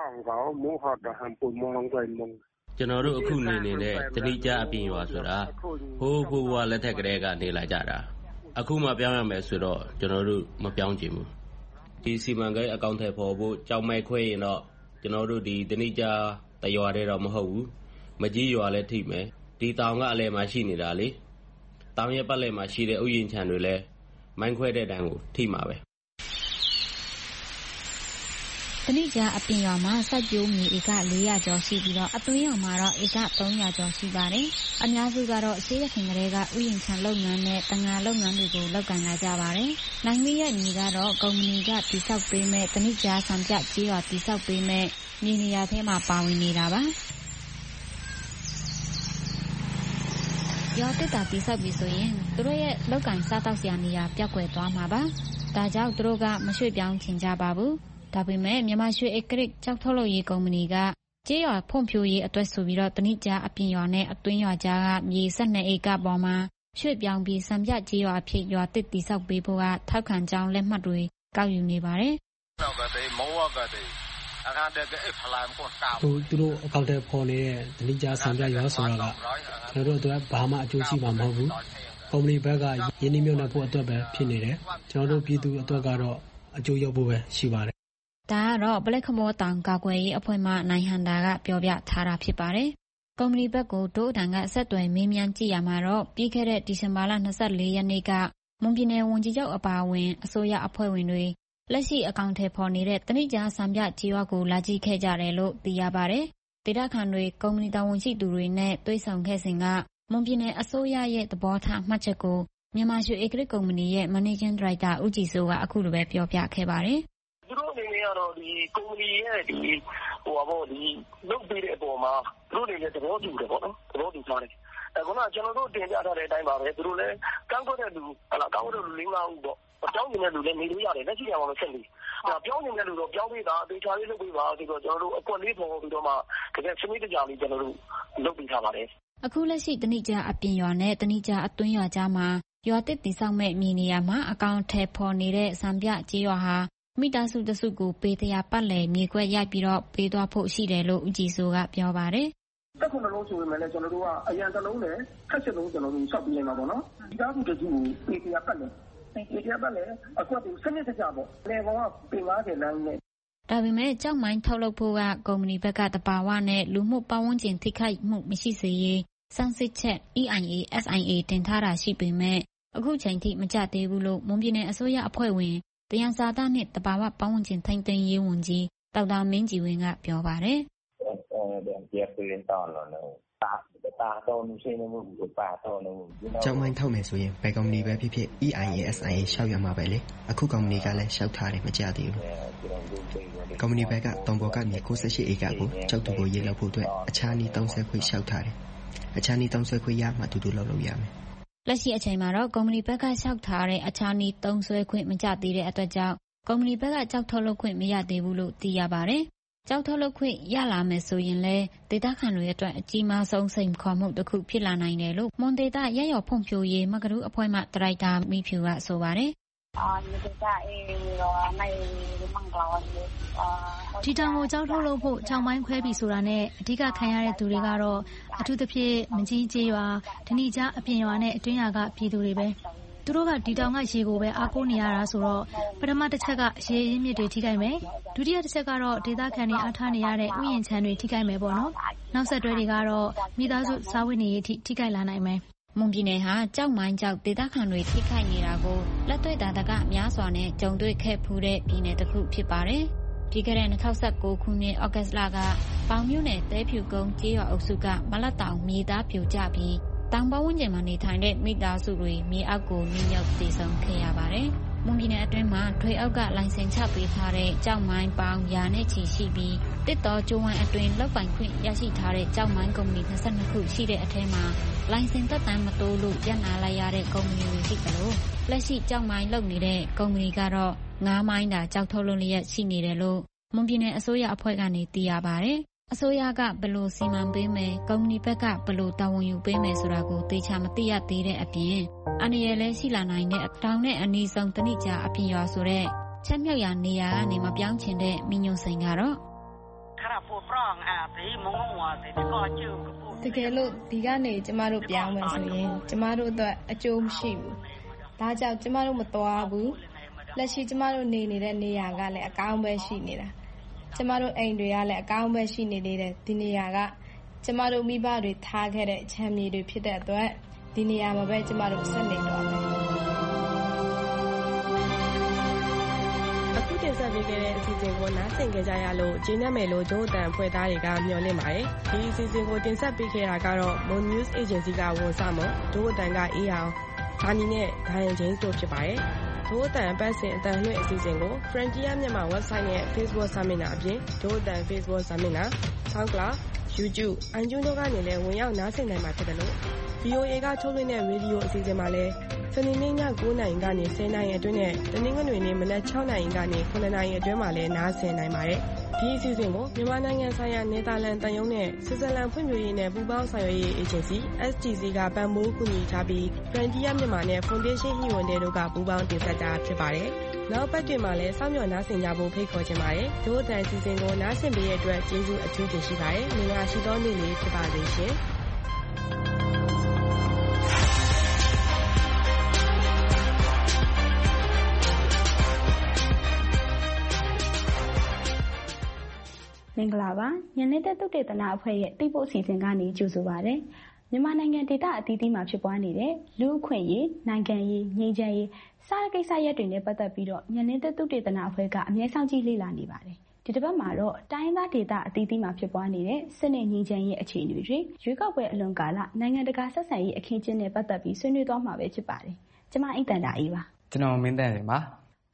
ကျွန်တော်တို့အခုနေနေတဲ့တတိကြအပြင်ရွာဆိုတာဟိုးဘိုးဘွားလက်ထက်ကလေးကနေလာကြတာအခုမှပြောင်းရမယ်ဆိုတော့ကျွန်တော်တို့မပြောင်းချင်ဘူးဒီစီမံကိန်းအကောင့်ထဲပေါ်ဖို့ကြောင်မိုက်ခွဲရင်တော့ကျွန်တော်တို့ဒီတတိကြတရွာတဲ့တော့မဟုတ်ဘူးမကြီးရွာလည်းထိမယ်ဒီတောင်ကအလဲမှာရှိနေတာလေတောင်ရဲ့ပတ်လည်မှာရှိတဲ့ဥယျာဉ်ခြံတွေလည်းမိုင်းခွဲတဲ့တန်းကိုထိမှာပဲတနိကြအပြင်ရွာမှာစိုက်ပျိုးမြေဧက400ကျော်ရှိပြီးတော့အတွင်းရွာမှာတော့ဧက300ကျော်ရှိပါတယ်။အများစုကတော့အရှိရခင်ကလေးကဥယျာဉ်ခြံလုပ်ငန်းနဲ့တငါလုပ်ငန်းတွေကိုလုပ်ကိုင်လာကြပါတယ်။နိုင်မီရဲ့မြေကတော့ကုမ္ပဏီကတည်ဆောက်ပေးမဲ့တနိကြဆံပြကျေးရွာတည်ဆောက်ပေးမဲ့မြေနေရာထဲမှာပါဝင်နေတာပါ။ရောတက်တာတည်ဆောက်ပြီးဆိုရင်သူတို့ရဲ့လောက်ကန်စားတောက်စရာနေရာပြောက်ကွယ်သွားမှာပါ။ဒါကြောင့်သူတို့ကမရွှေ့ပြောင်းချင်ကြပါဘူး။ဒါပေမဲ့မြန်မာရွှေအကရစ်ကြောက်ထုတ်လုပ်ရေးကုမ္ပဏီကကျေးရွာဖွံ့ဖြိုးရေးအတွက်ဆိုပြီးတော့တနိကြအပြင်ရွာနဲ့အတွင်းရွာကြားကမြေ12ဧကပေါ်မှာရွှေ့ပြောင်းပြီးစံပြကျေးရွာအဖြစ်ရွာတစ်တည်ဆောက်ပေးဖို့ကထောက်ခံကြောင်းလက်မှတ်တွေကောက်ယူနေပါတယ်။သူတို့အကောင့်ထဲပေါ်နေတဲ့တနိကြစံပြရွာဆိုတာကကျွန်တော်တို့အတွက်ဘာမှအကျိုးရှိမှာမဟုတ်ဘူး။ကုမ္ပဏီဘက်ကရင်းနှီးမြှုပ်နှံဖို့အတွက်ပဲဖြစ်နေတယ်။ကျွန်တော်တို့ပြည်သူအတွက်ကတော့အကျိုးရောက်ဖို့ပဲရှိပါတယ်ဒါကတော့ပလက်ခမောတောင်ကာကွယ်ရေးအဖွဲ့မှနိုင်ဟန်တာကပြောပြထားတာဖြစ်ပါတယ်။ကုမ္ပဏီဘက်ကိုဒို့အတန်ကအဆက်အသွယ်မေးမြန်းကြည့်ရမှာတော့ပြီးခဲ့တဲ့ဒီဇင်ဘာလ24ရက်နေ့ကမွန်ပြည်နယ်ဝန်ကြီးချုပ်အပါအဝင်အစိုးရအဖွဲ့ဝင်တွေလက်ရှိအကောင့်ထဲပေါ်နေတဲ့တနိကြစံပြကျေးရွာကိုလာကြည့်ခဲ့ကြတယ်လို့သိရပါတယ်။ဒေသခံတွေကုမ္ပဏီတာဝန်ရှိသူတွေနဲ့တွေ့ဆုံခဲ့စဉ်ကမွန်ပြည်နယ်အစိုးရရဲ့သဘောထားမှတ်ချက်ကိုမြန်မာရွှေအကရစ်ကုမ္ပဏီရဲ့ Managing Director ဦးကြည်စိုးကအခုလိုပဲပြောပြခဲ့ပါတယ်။သူတို့အနေနဲ့ကတော့ဒီကုမ္ပဏီရဲ့လုပ်ပေးတဲ့အပေါ်မှာသူတို့အနေနဲ့သဘောတူတယ်ပေါ့နော်သဘောတူထားတယ်ခုနကကျွန်တော်တို့တင်ပြထားတဲ့အတိုင်းပါပဲသူတို့လည်းကန့်ကွက်တဲ့လူကောင်းတဲ့လူ 4-5 ဦးပေါ့ပြောင်းနေတဲ့လူလည်းနေလို့ရတယ်လက်ရှိအောင်လို့ဆက်နေပြောင်းနေတဲ့လူတော့ပြောင်းပေးတာအသေးချာလေးလုပ်ပေးပါဆိုတော့ကျွန်တော်တို့အကွက်လေးပေါ်ပြီးတော့မှတကယ်စနစ်တကျလေးကျွန်တော်တို့လုပ်ပေးထားပါတယ်အခုလက်ရှိတနိကြအပြင်ရွာနဲ့တနိကြအတွင်းရွာကြားမှာရွာတစ်တည်ဆောက်မဲ့မြေနေရာမှာအကောင့်ထဲပေါ်နေတဲ့စံပြကြေးရွာဟာမိသားစုတစုကိုပေးတရားပတ်လည်မြေခွက်ရိုက်ပြီးတော့ပေးသွားဖို့ရှိတယ်လို့ဦးကြည်စိုးကပြောပါတယ်တက်ခုနှလုံးဆိုရင်လည်းကျွန်တော်တို့ကအရန်တစ်လုံးနဲ့ခက်ချက်လုံးကျွန်တော်တို့ဆောက်ပြီးနေမှာပေါ့နော်ဒီသားစုတစုကိုပေးတရားပတ်လည်ပေးတရားပတ်လည်အကွက်ကိုစနစ်တကျပေါ့လေကောင်ကပင်90လမ်းနဲ့ဒါပေမဲ့ကြောက်မိုင်းထုတ်လုပ်ဖို့ကကုမ္ပဏီဘက်ကတဘာဝနဲ့လူမှုပတ်ဝန်းကျင်ထိခိုက်မှုမရှိစေရေးစမ်းစစ်ချက် EIA SIA တင်ထားတာရှိပေမဲ့အခုချိန်ထိမကြသေးဘူးလို့မွန်ပြည်နယ်အစိုးရအဖွဲ့ဝင်တရားစာသားနဲ့တဘာဝပတ်ဝန်းကျင်ထိန်းသိမ်းရေးဝန်ကြီးဒေါက်တာမင်းကြည်ဝင်းကပြောပါတယ်ကျောင်းမိုင်းထုတ်မယ်ဆိုရင်ဘယ်ကုမ္ပဏီပဲဖြစ်ဖြစ် EIA SIA ရှောက်ရမှာပဲလေအခုကုမ္ပဏီကလည်းရှောက်ထားတယ်မကြသေးဘူးကုမ္ပဏီဘက်ကတောင်ပေါ်ကမြေ68ဧကကိုကျောက်တူကိုရေးလောက်ဖို့အတွက်အခြားနည်း30ခွေရှောက်ထားတယ်အခြားနည်း30ခွေရမှတူတူလောက်ရမယ်လက်ရှိအချိန်မှာတော့ကုမ္ပဏီဘက်ကရှောက်ထားတဲ့အခြားနည်းသုံးစွဲခွင့်မကြသေးတဲ့အတွက်ကြောင့်ကုမ္ပဏီဘက်ကကြောက်ထုတ်လုပ်ခွင့်မရသေးဘူးလို့သိရပါတယ်။ကြောက်ထုတ်လုပ်ခွင့်ရလာမယ်ဆိုရင်လည်းဒေသခံတွေအတွက်အကြီးမားဆုံးစိန်ခေါ်မှုတစ်ခုဖြစ်လာနိုင်တယ်လို့မွန်ဒေသရရော်ဖွံ့ဖြိုးရေးမကရူအဖွဲ့မှဒရိုက်တာမိဖြူကဆိုပါတယ်ဒီတောင်ကိုကြောက်ထုတ်လုပ်ဖို့ကြောင်ပိုင်းခွဲပြီဆိုတာနဲ့အဓိကခံရတဲ့သူတွေကတော့အထူးသဖြင့်မကြီးကျေးရွာဒဏီကြားအပြင်ရွာနဲ့အတွင်းရွာကပြည်သူတွေပဲသူတို့ကဒီတောင်ကရေကိုပဲအားကိုးနေရတာဆိုတော့ပထမတစ်ချက်ကရေရင်းမြစ်တွေထိခိုက်မယ်ဒုတိယတစ်ချက်ကတော့ဒေသခံတွေအားထားနေရတဲ့ဥယျာဉ်ခြံတွေထိခိုက်မယ်ပေါ့နော်နောက်ဆက်တွဲတွေကတော့မိသားစုစားဝတ်နေရေးထိခိုက်လာနိုင်မယ်မွန်ပြည်နယ်ဟာကြောက်မိုင်းကြောက်ဒေသခံတွေထိခိုက်နေတာကိုလက်တွေ့တာတကများစွာနဲ့ကြုံတွေ့ခဲ့ဖူးတဲ့ပြည်နယ်တစ်ခုဖြစ်ပါတယ်ဒီကနေ့2019ခုနှစ်ဩဂတ်လကပေါင်မြို့နယ်တဲဖြူကုန်းကျေးရွာအုပ်စုကမလတ်တောင်မြေသားပြိုကျပြီးတောင်ပဝန်းကျင်မှာနေထိုင်တဲ့မိသားစုတွေမြေအောက်ကိုနင်းရောက်တည်ဆုံခဲ့ရပါတယ်။မွန်ပြည်နယ်အတွင်းမှာထွေအောက်ကလိုင်စင်ချပေးထားတဲ့ကြောက်မိုင်းပေါင်းရာနဲ့ချီရှိပြီးတစ်တော်ကျိုးဝမ်းအတွင်းလောက်ပိုင်ခွင့်ရရှိထားတဲ့ကြောက်မိုင်းကုမ္ပဏီ22ခုရှိတဲ့အထက်မှာလိုင်စင်သက်တမ်းမတိုးလို့ရပ်နာလိုက်ရတဲ့ကုမ္ပဏီတွေရှိတယ်လို့လက်ရှိကြောက်မိုင်းလုပ်နေတဲ့ကုမ္ပဏီကတော့9မိုင်းသာကြောက်ထုတ်လုပ်လျက်ရှိနေတယ်လို့မွန်ပြည်နယ်အစိုးရအဖွဲ့ကနေသိရပါတယ်။အစိုးရကဘယ်လိုစီမံပေးမယ်ကုမ္ပဏီဘက်ကဘယ်လိုတာဝန်ယူပေးမယ်ဆိုတာကိုသေချာမသိရသေးတဲ့အပြင်အနေရလဲရှိလာနိုင်တဲ့တောင်နဲ့အနီးဆုံးတနိကြအပြင်ရွာဆိုတဲ့ချက်မြောက်ရာနေရာကနေမပြောင်းချင်တဲ့မိညွန့်စိန်ကတော့တကယ်လို့ဒီကနေကျမတို့ပြောင်းမယ်ဆိုရင်ကျမတို့အတွက်အကျိုးမရှိဘူး။ဒါကြောင့်ကျမတို့မသွားဘူး။လက်ရှိကျမတို့နေနေတဲ့နေရာကလည်းအကောင်းပဲရှိနေတာ။ကျမတို့အိမ်တွေကလည်းအကောင်းပဲရှိနေသေးတယ်ဒီနေရာကကျမတို့မိဘတွေထားခဲ့တဲ့ခြံမြေတွေဖြစ်တဲ့အတွက်ဒီနေရာမှာပဲကျမတို့ဆက်နေတော့မယ်အခုတင်ဆက်ပေးခဲ့တဲ့အစီအစဉ်ကိုနားဆင်ကြကြရလို့ကျေနပ်မယ်လို့ဂျိုးအတန်ဖွဲ့သားတွေကမျှော်လင့်ပါတယ်ဒီအစီအစဉ်ကိုတင်ဆက်ပေးခဲ့တာကတော့ Moon News Agency ကဝန်ဆောင်မဂျိုးအတန်ကအေးအောင်ဒါနီနဲ့ဒိုင်ယန်ဂျင်းတို့ဖြစ်ပါတယ်ဒိုးအတန်အပတ်စဉ်အတန်လွှင့်အစီအစဉ်ကို Frontier မြန်မာ website နဲ့ Facebook စာမျက်နှာအပြင်ဒိုးအတန် Facebook စာမျက်နှာ SoundCloud YouTube iTunes တို့ကနေလည်းဝင်ရောက်နားဆင်နိုင်မှာဖြစ်တယ်လို့ VOA ကထုတ်လွှင့်တဲ့ရေဒီယိုအစီအစဉ်မှာလည်းစနေနေ့ည9:00 နာရီကနေ10:00 နာရီအတွင်းနဲ့တနင်္ဂနွေနေ့မနက်6:00 နာရီကနေ9:00 နာရီအတွင်းမှာလည်းနားဆင်နိုင်ပါတယ်ဒီအစီအစဉ်ကိုမြန်မာနိုင်ငံဆိုင်ရာနယ်သာလန်တန်ယုံနဲ့ဆွစ်ဇာလန်ဖွံ့ဖြိုးရေးနဲ့ပူးပေါင်းဆောင်ရွက်ရေးအေဂျင်စီ STC ကပံ့ပိုးကူညီထားပြီး Frontier မြန်မာနဲ့ Foundation Human တို့ကပူးပေါင်းတင်ဆက်တာဖြစ်ပါတယ်နောက်ပတ်တွင်မှာလည်းစောင့်မျှော်နားဆင်ကြဖို့ဖိတ်ခေါ်ချင်ပါတယ်ဒို့အတန်အစီအစဉ်ကိုနားဆင်ပေးတဲ့အတွက်ကျေးဇူးအထူးတင်ရှိပါတယ်မင်္ဂလာရှိသောနေ့လေးဖြစ်ပါစေရှင်မင်္ဂလာပါညနေတဲ့သုတေသနအဖွဲ့ရဲ့တိပို့အစီအစဉ်ကနေကြိုဆိုပါရစေမြန်မာနိုင်ငံဒေသအသီးသီးမှာဖြစ်ပွားနေတဲ့လူ့အခွင့်အရေးနိုင်ငံရေးငြိမ်းချမ်းရေးစတဲ့ကိစ္စရပ်တွေနဲ့ပတ်သက်ပြီးတော့ညနေတဲ့သုတေသနအဖွဲ့ကအမြဲဆောင်ကြည့်လေ့လာနေပါတယ်ဒီတစ်ပတ်မှာတော့တိုင်းသားဒေသအသီးသီးမှာဖြစ်ပွားနေတဲ့စစ်နဲ့ငြိမ်းချမ်းရေးအခြေအနေတွေရွေးကောက်ပွဲအလွန်ကာလနိုင်ငံတကာဆက်ဆံရေးအခင်းကျင်းနဲ့ပတ်သက်ပြီးဆွေးနွေးသွားမှာပဲဖြစ်ပါတယ်ကျွန်မအိမ်တန်တာအေးပါကျွန်တော်မင်းတန်စင်ပါ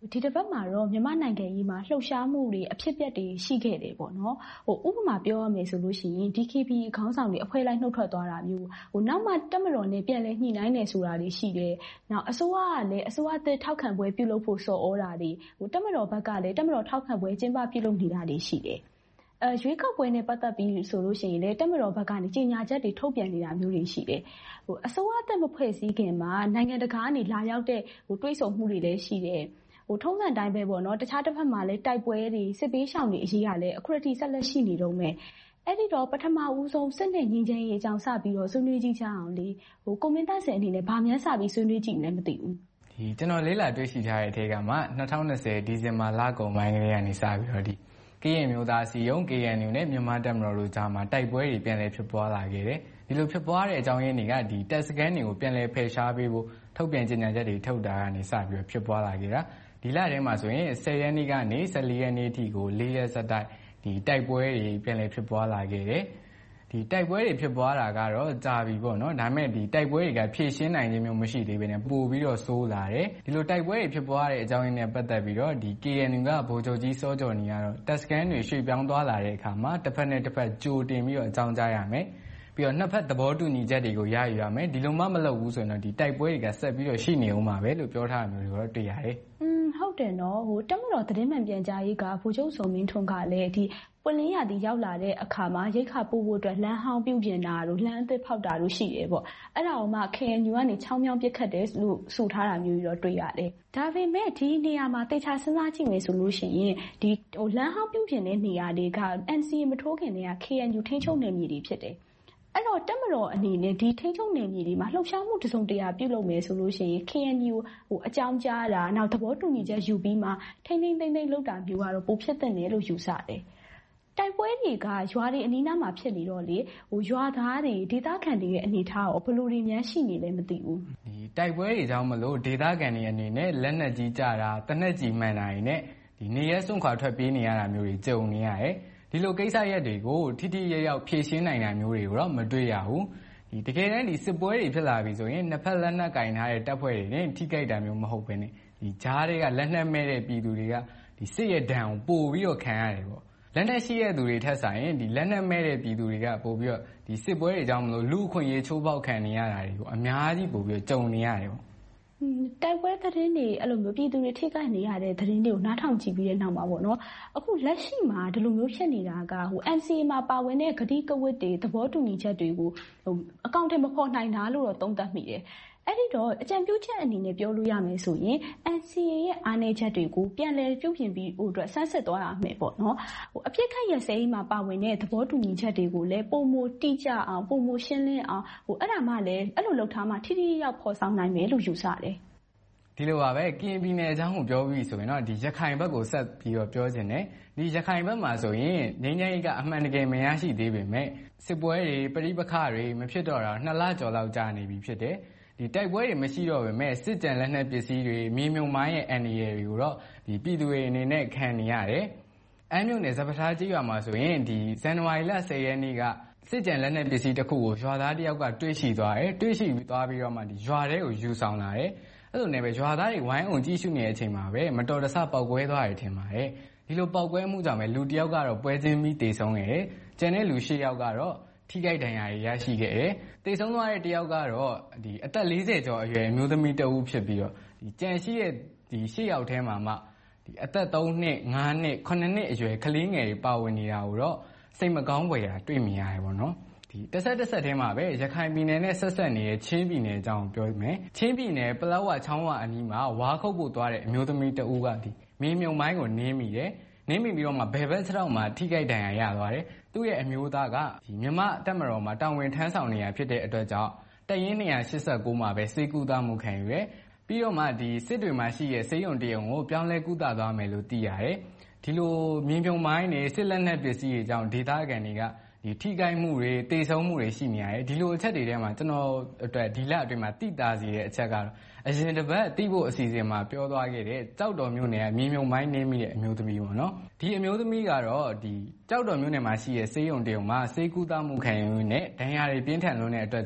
ဒီတစ်ပတ်မှာတော့မြန်မာနိုင်ငံကြီးမှာလှုပ်ရှားမှုတွေအဖြစ်အပျက်တွေရှိခဲ့တယ်ပေါ့နော်ဥပမာပြောရမယ်ဆိုလို့ရှိရင် DKB ခေါင်းဆောင်တွေအဖွဲ့လိုက်နှုတ်ထွက်သွားတာမျိုးနောက်မှတက်မတော်နဲ့ပြန်လဲညှိနှိုင်းနေဆိုတာတွေရှိတယ်နောက်အစိုးရကလည်းအစိုးရအသစ်ထောက်ခံပွဲပြုလုပ်ဖို့စော်ဩတာတွေတက်မတော်ဘက်ကလည်းတက်မတော်ထောက်ခံပွဲကျင်းပပြုလုပ်နေတာတွေရှိတယ်ရွေးကောက်ပွဲနဲ့ပတ်သက်ပြီးဆိုလို့ရှိရင်လည်းတက်မတော်ဘက်ကနေကြီးညာချက်တွေထုတ်ပြန်နေတာမျိုးတွေရှိတယ်အစိုးရအသစ်မဖွဲ့စည်းခင်မှာနိုင်ငံတကာကနေလာရောက်တဲ့တွေးဆုံမှုတွေလည်းရှိတယ်ထုံးစံတိုင်းပဲပေါ့နော်တခြားတစ်ဖက်မှာလည်းတိုက်ပွဲတွေစစ်ပေးရှောင်တွေအရေးကလည်းအခုထိဆက်လက်ရှိနေတော့မယ်အဲ့ဒီတော့ပထမဦးဆုံးစစ်နဲ့ငြိမ်းချမ်းရေးအကြောင်းစပြီးတော့ဆွေးနွေးကြည့်ကြအောင်လေကိုမင်းသားစံအနေနဲ့ဗာများစပြီးဆွေးနွေးကြည့်လည်းမသိဘူးကျွန်တော်လေးလာတွေ့ရှိထားတဲ့အထက်ကမှ2020ဒီဇင်ဘာလကုန်ပိုင်းကလေးကနေစပြီးတော့ဒီကရင်မျိုးသားစီယုံ KNU နဲ့မြန်မာတပ်မတော်တို့ကြားမှာတိုက်ပွဲတွေပြန်လည်ဖြစ်ပွားလာခဲ့တယ်ဒီလိုဖြစ်ပွားတဲ့အကြောင်းရင်းတွေကဒီတပ်စခန်းတွေကိုပြန်လည်ဖယ်ရှားပေးဖို့ထုတ်ပြန်ကြေညာချက်တွေထုတ်တာကနေစပြီးတော့ဖြစ်ပွားလာခဲ့တာဒီလထဲမှာဆိုရင်10ရက်နေ့ကနေ14ရက်နေ့အထိကို4ရက်ဆက်တိုက်ဒီတိုက်ပွဲတွေပြန်လည်ဖြစ်ပွားလာခဲ့တယ်ဒီတိုက်ပွဲတွေဖြစ်ပွားတာကတော့ကြာပြီပေါ့နော်ဒါပေမဲ့ဒီတိုက်ပွဲတွေကဖြည့်ရှင်းနိုင်ခြင်းမျိုးမရှိသေးဘဲနဲ့ပို့ပြီးတော့ဆိုးလာတယ်ဒီလိုတိုက်ပွဲတွေဖြစ်ပွားတဲ့အကြောင်းရင်းနဲ့ပတ်သက်ပြီးတော့ဒီ KNU ကဗိုလ်ချုပ်ကြီးစောကျော်နီကတော့တပ်စခန်းတွေရွှေ့ပြောင်းသွားလာတဲ့အခါမှာတစ်ဖက်နဲ့တစ်ဖက်ကြိုတင်ပြီးတော့အကြောင်းကြားရမယ်ပြီးတော့နှစ်ဖက်သဘောတူညီချက်တွေကိုရယူရမယ်ဒီလိုမှမလုပ်ဘူးဆိုရင်တော့ဒီတိုက်ပွဲတွေကဆက်ပြီးတော့ရှိနေအောင်ပါပဲလို့ပြောထားတာမျိုးတွေတော့တွေ့ရတယ်ဟုတ်တယ်နော်တက်မတော်သတင်းမှန်ပြန်ကြားရေးကဗိုလ်ချုပ်စောမင်းထွန်းကလည်းဒီပွင့်လင်းရသည်ရောက်လာတဲ့အခါမှာရိတ်ခါပို့ဖို့အတွက်လမ်းဟောင်းပြုပြင်တာတို့လမ်းအသစ်ဖောက်တာတို့ရှိတယ်ပေါ့အဲ့ဒါအောင်မှ KNU ကနေချောင်းမြောင်းပစ်ခတ်တယ်လို့ဆိုထားတာမျိုးတော့တွေ့ရတယ်ဒါပေမဲ့ဒီနေရာမှာတေချာစဉ်းစားကြည့်မယ်ဆိုလို့ရှိရင်ဒီလမ်းဟောင်းပြုပြင်တဲ့နေရာတွေက NCA မထိုးခင်တည်းက KNU ထိန်းချုပ်နယ်မြေတွေဖြစ်တယ်အဲ့တော့တက်မတော်အနေနဲ့ဒီထိန်းချုပ်နယ်မြေတွေမှာလှုပ်ရှားမှုတစုံတရာပြုလုပ်မယ်ဆိုလို့ရှိရင် KNU အကြောင်းကြားတာနောက်သဘောတူညီချက်ယူပြီးမှထိန်းသိမ်းလုပ်တာမျိုးကတော့ပိုဖြစ်တဲ့နယ်လို့ယူဆတယ်တိုက်ပွဲတွေကရွာတွေအနီးနားမှာဖြစ်နေတော့လေရွာသားတွေဒေသခံတွေရဲ့အနေထားရောဘယ်လိုတွေများရှိနေလဲမသိဘူးဒီတိုက်ပွဲတွေကြောင့်မလို့ဒေသခံတွေအနေနဲ့လက်နက်ကြီးကြတာတနက်ကြီးမှန်တာတွေနဲ့ဒီနေရဲစွန့်ခွာထွက်ပြေးနေရတာမျိုးတွေကြုံနေရတယ်ဒီလိုကိစ္စရပ်တွေကိုထိထိရောက်ဖြေရှင်းနိုင်တာမျိုးတွေကိုတော့မတွေ့ရဘူးဒီတကယ်တမ်းဒီစစ်ပွဲတွေဖြစ်လာပြီဆိုရင်နှစ်ဖက်လက်နက်ကင်ထားတဲ့တပ်ဖွဲ့တွေနဲ့ထိကြိုက်တာမျိုးမဟုတ်ဘဲနဲ့ဒီကြားတွေကလက်နက်မဲ့တဲ့ပြည်သူတွေကဒီစစ်ရဲဒဏ်ကိုပို့ပြီးတော့ခံရတယ်ပေါ့လက်နက်ရှိတဲ့သူတွေထက်ဆိုင်ရင်ဒီလက်နက်မဲ့တဲ့ပြည်သူတွေကပို့ပြီးတော့ဒီစစ်ပွဲတွေကြောင့်မလို့လူအခွင့်အရေးချိုးဖောက်ခံနေရတာတွေကိုအများကြီးပို့ပြီးတော့ကြုံနေရတယ်ပေါ့တိုက်ပွဲသတင်းတွေအဲ့လိုမျိုးပြည်သူတွေထိခိုက်နေရတဲ့သတင်းတွေကိုနားထောင်ကြည့်ပြီးတဲ့နောက်မှာပေါ့နော်အခုလက်ရှိမှာဒီလိုမျိုးဖြစ်နေတာကNCA မှာပါဝင်တဲ့ဂတိကဝတ်တွေသဘောတူညီချက်တွေကိုအကောင့်ထဲမဖော်နိုင်တာလို့တော့သုံးသပ်မိတယ်အဲ့ဒီတော့အကြံပြုချက်အနေနဲ့ပြောလို့ရမယ်ဆိုရင် NCA ရဲ့အားနည်းချက်တွေကိုပြန်လည်ပြုပြင်ပြီးအတွက်ဆန်းစစ်သွားရမယ်ပေါ့နော်အပြစ်ခတ်ရစဲမှာပါဝင်တဲ့သဘောတူညီချက်တွေကိုလည်းပုံမတိကျအောင်ပုံမရှင်းလင်းအောင်အဲ့ဒါမှလည်းအဲ့လိုလုပ်ထားမှထိထိရောက်ဖော်ဆောင်နိုင်မယ်လို့ယူဆတယ်ဒီလိုပါပဲကရင်ပြည်နယ်အကြောင်းကိုပြောပြီးဆိုရင်တော့ဒီရခိုင်ဘက်ကိုဆက်ပြီးတော့ပြောခြင်းနဲ့ဒီရခိုင်ဘက်မှာဆိုရင်ငြိမ်းချမ်းရေးကအမှန်တကယ်မရရှိသေးပေမဲ့စစ်ပွဲတွေပဋိပက္ခတွေမဖြစ်တော့တာ2လကျော်လောက်ကြာနေပြီဖြစ်တယ်ဒီတိုက်ပွဲတွေမရှိတော့ပေမဲ့စစ်ကြံလက်နက်ပစ္စည်းတွေမြေမြုံမိုင်းရဲ့အန်ဒီရတွေကိုတော့ဒီပြည်သူတွေအနေနဲ့ခံနေရတယ်။အမ်းမြို့နယ်ဇပထားကြီးရွာမှာဆိုရင်ဒီဇန်နဝါရီလ10ရက်နေ့ကစစ်ကြံလက်နက်ပစ္စည်းတစ်ခုကိုရွာသားတယောက်ကတွေ့ရှိသွားတယ်။တွေ့ရှိပြီးသွားပြီးတော့မှဒီရွာထဲကိုယူဆောင်လာတယ်။အဲ့လိုနဲ့ပဲရွာသားတွေဝိုင်းအောင်ကြည့်ရှုနေတဲ့အချိန်မှာပဲမတော်တဆပေါက်ကွဲသွားတယ်ထင်ပါတယ်။ဒီလိုပေါက်ကွဲမှုကြောင့်ပဲလူတယောက်ကတော့ပွဲချင်းပြီးတေဆုံးခဲ့တယ်။ကျန်တဲ့လူ10ယောက်ကတော့ထိခိုက်ဒဏ်ရာတွေရရှိခဲ့တယ်။တေဆုံးသွားတဲ့တယောက်ကတော့ဒီအသက်40ကျော်အရွယ်အမျိုးသမီးတဦးဖြစ်ပြီးတော့ဒီကြံရှိတဲ့ဒီ10ယောက်ထဲမှာမှဒီအသက်3နှစ်5နှစ်9နှစ်အရွယ်ကလေးငယ်တွေပါဝင်နေတာကိုတော့စိတ်မကောင်းဖွယ်ရာတွေ့မြင်ရတယ်ပေါ့နော်။ဒီတစ်ဆက်ထဲမှာပဲရခိုင်ပြည်နယ်နဲ့ဆက်ဆက်နေတဲ့ချင်းပြည်နယ်အကြောင်းပြောမယ်။ချင်းပြည်နယ်ပလောဝချောင်းဝအနီးမှာဝါခုတ်ဖို့သွားတဲ့အမျိုးသမီးတဦးကဒီမြေမြုံမိုင်းကိုနင်းမိတယ်။နင်းမိပြီးတော့မှဘယ်ဘက်ခြေထောက်မှာထိခိုက်ဒဏ်ရာရသွားတယ်။သူ့ရဲ့အမျိုးသားကဒီမြန်မာတပ်မတော်မှာတာဝန်ထမ်းဆောင်နေရဖြစ်တဲ့အတွက်ကြောင့်တပ်ရင်း289မှာပဲစေကူတာမှုခံယူရဲပြီးတော့မှဒီစစ်တွေမှာရှိတဲ့စေယုံတရုံကိုပြောင်းလဲကူတာသွားမယ်လို့သိရတယ်ဒီလိုမြေမြုံမိုင်းတွေစစ်လက်နက်ပစ္စည်းတွေကြောင့်ဒေသခံတွေကဒီထိခိုက်မှုတွေတေဆုံးမှုတွေရှိနေရတယ်ဒီလိုအချက်တွေထဲမှာကျွန်တော်အတွက်ဒီလအတွင်းမှာတိတာစီတဲ့အချက်ကတော့အရင်တစ်ပတ်တိဖို့အစီအစဉ်မှာပြောသွားခဲ့တဲ့ကြောက်တော်မြို့နယ်ကမြေမြုံမိုင်းနေမိတဲ့အမျိုးသမီးပေါ့နော်ဒီအမျိုးသမီးကတော့ဒီကြောက်တော်မြို့နယ်မှာရှိတဲ့စေယုံတရုံမှာစေကူတာမှုခံယူနေဒဏ်ရာတွေပြင်းထန်လွန်းတဲ့အတွက်ကြောင့်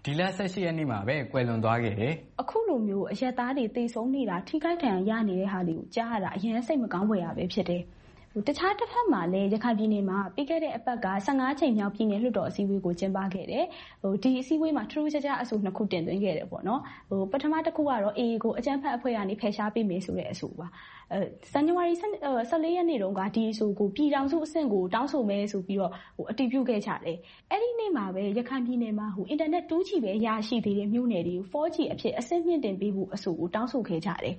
ဒီလ18ရက်နေ့မှာပဲကွယ်လွန်သွားခဲ့တယ်အခုလိုမျိုးအရက်သားတွေတေဆုံးနေတာထိခိုက်ဒဏ်ရာရနေတဲ့ဟာတွေကိုကြားရတာအရင်စိတ်မကောင်းဖွယ်ရပဲဖြစ်တယ်တခြားတစ်ဖက်မှာလည်းရခိုင်ပြည်နယ်မှာပြီးခဲ့တဲ့အပတ်က15ချိန်မြောက်ပြည်နယ်လွှတ်တော်အစည်းအဝေးကိုကျင်းပခဲ့တယ်ဒီအစည်းအဝေးမှာထူးခြားခြားအဆို2ခုတင်သွင်းခဲ့တယ်ပေါ့နော်ပထမတစ်ခုကတော့ AA ကိုအကြမ်းဖက်အဖွဲ့ကနေဖယ်ရှားပေးမယ်ဆိုတဲ့အဆိုပါဇန်နဝါရီ14ရက်နေ့တုန်းကဒီအဆိုကိုပြည်ထောင်စုအဆင့်ကိုတောင်းဆိုမယ်ဆိုပြီးတော့အတည်ပြုခဲ့ကြတယ်အဲ့ဒီနေ့မှာပဲရခိုင်ပြည်နယ်မှာအင်တာနက် 2G ပဲရရှိသေးတဲ့မြို့နယ်တွေကို 4G အဖြစ်အဆင့်မြင့်တင်ပေးဖို့အဆိုကိုတောင်းဆိုခဲ့ကြတယ်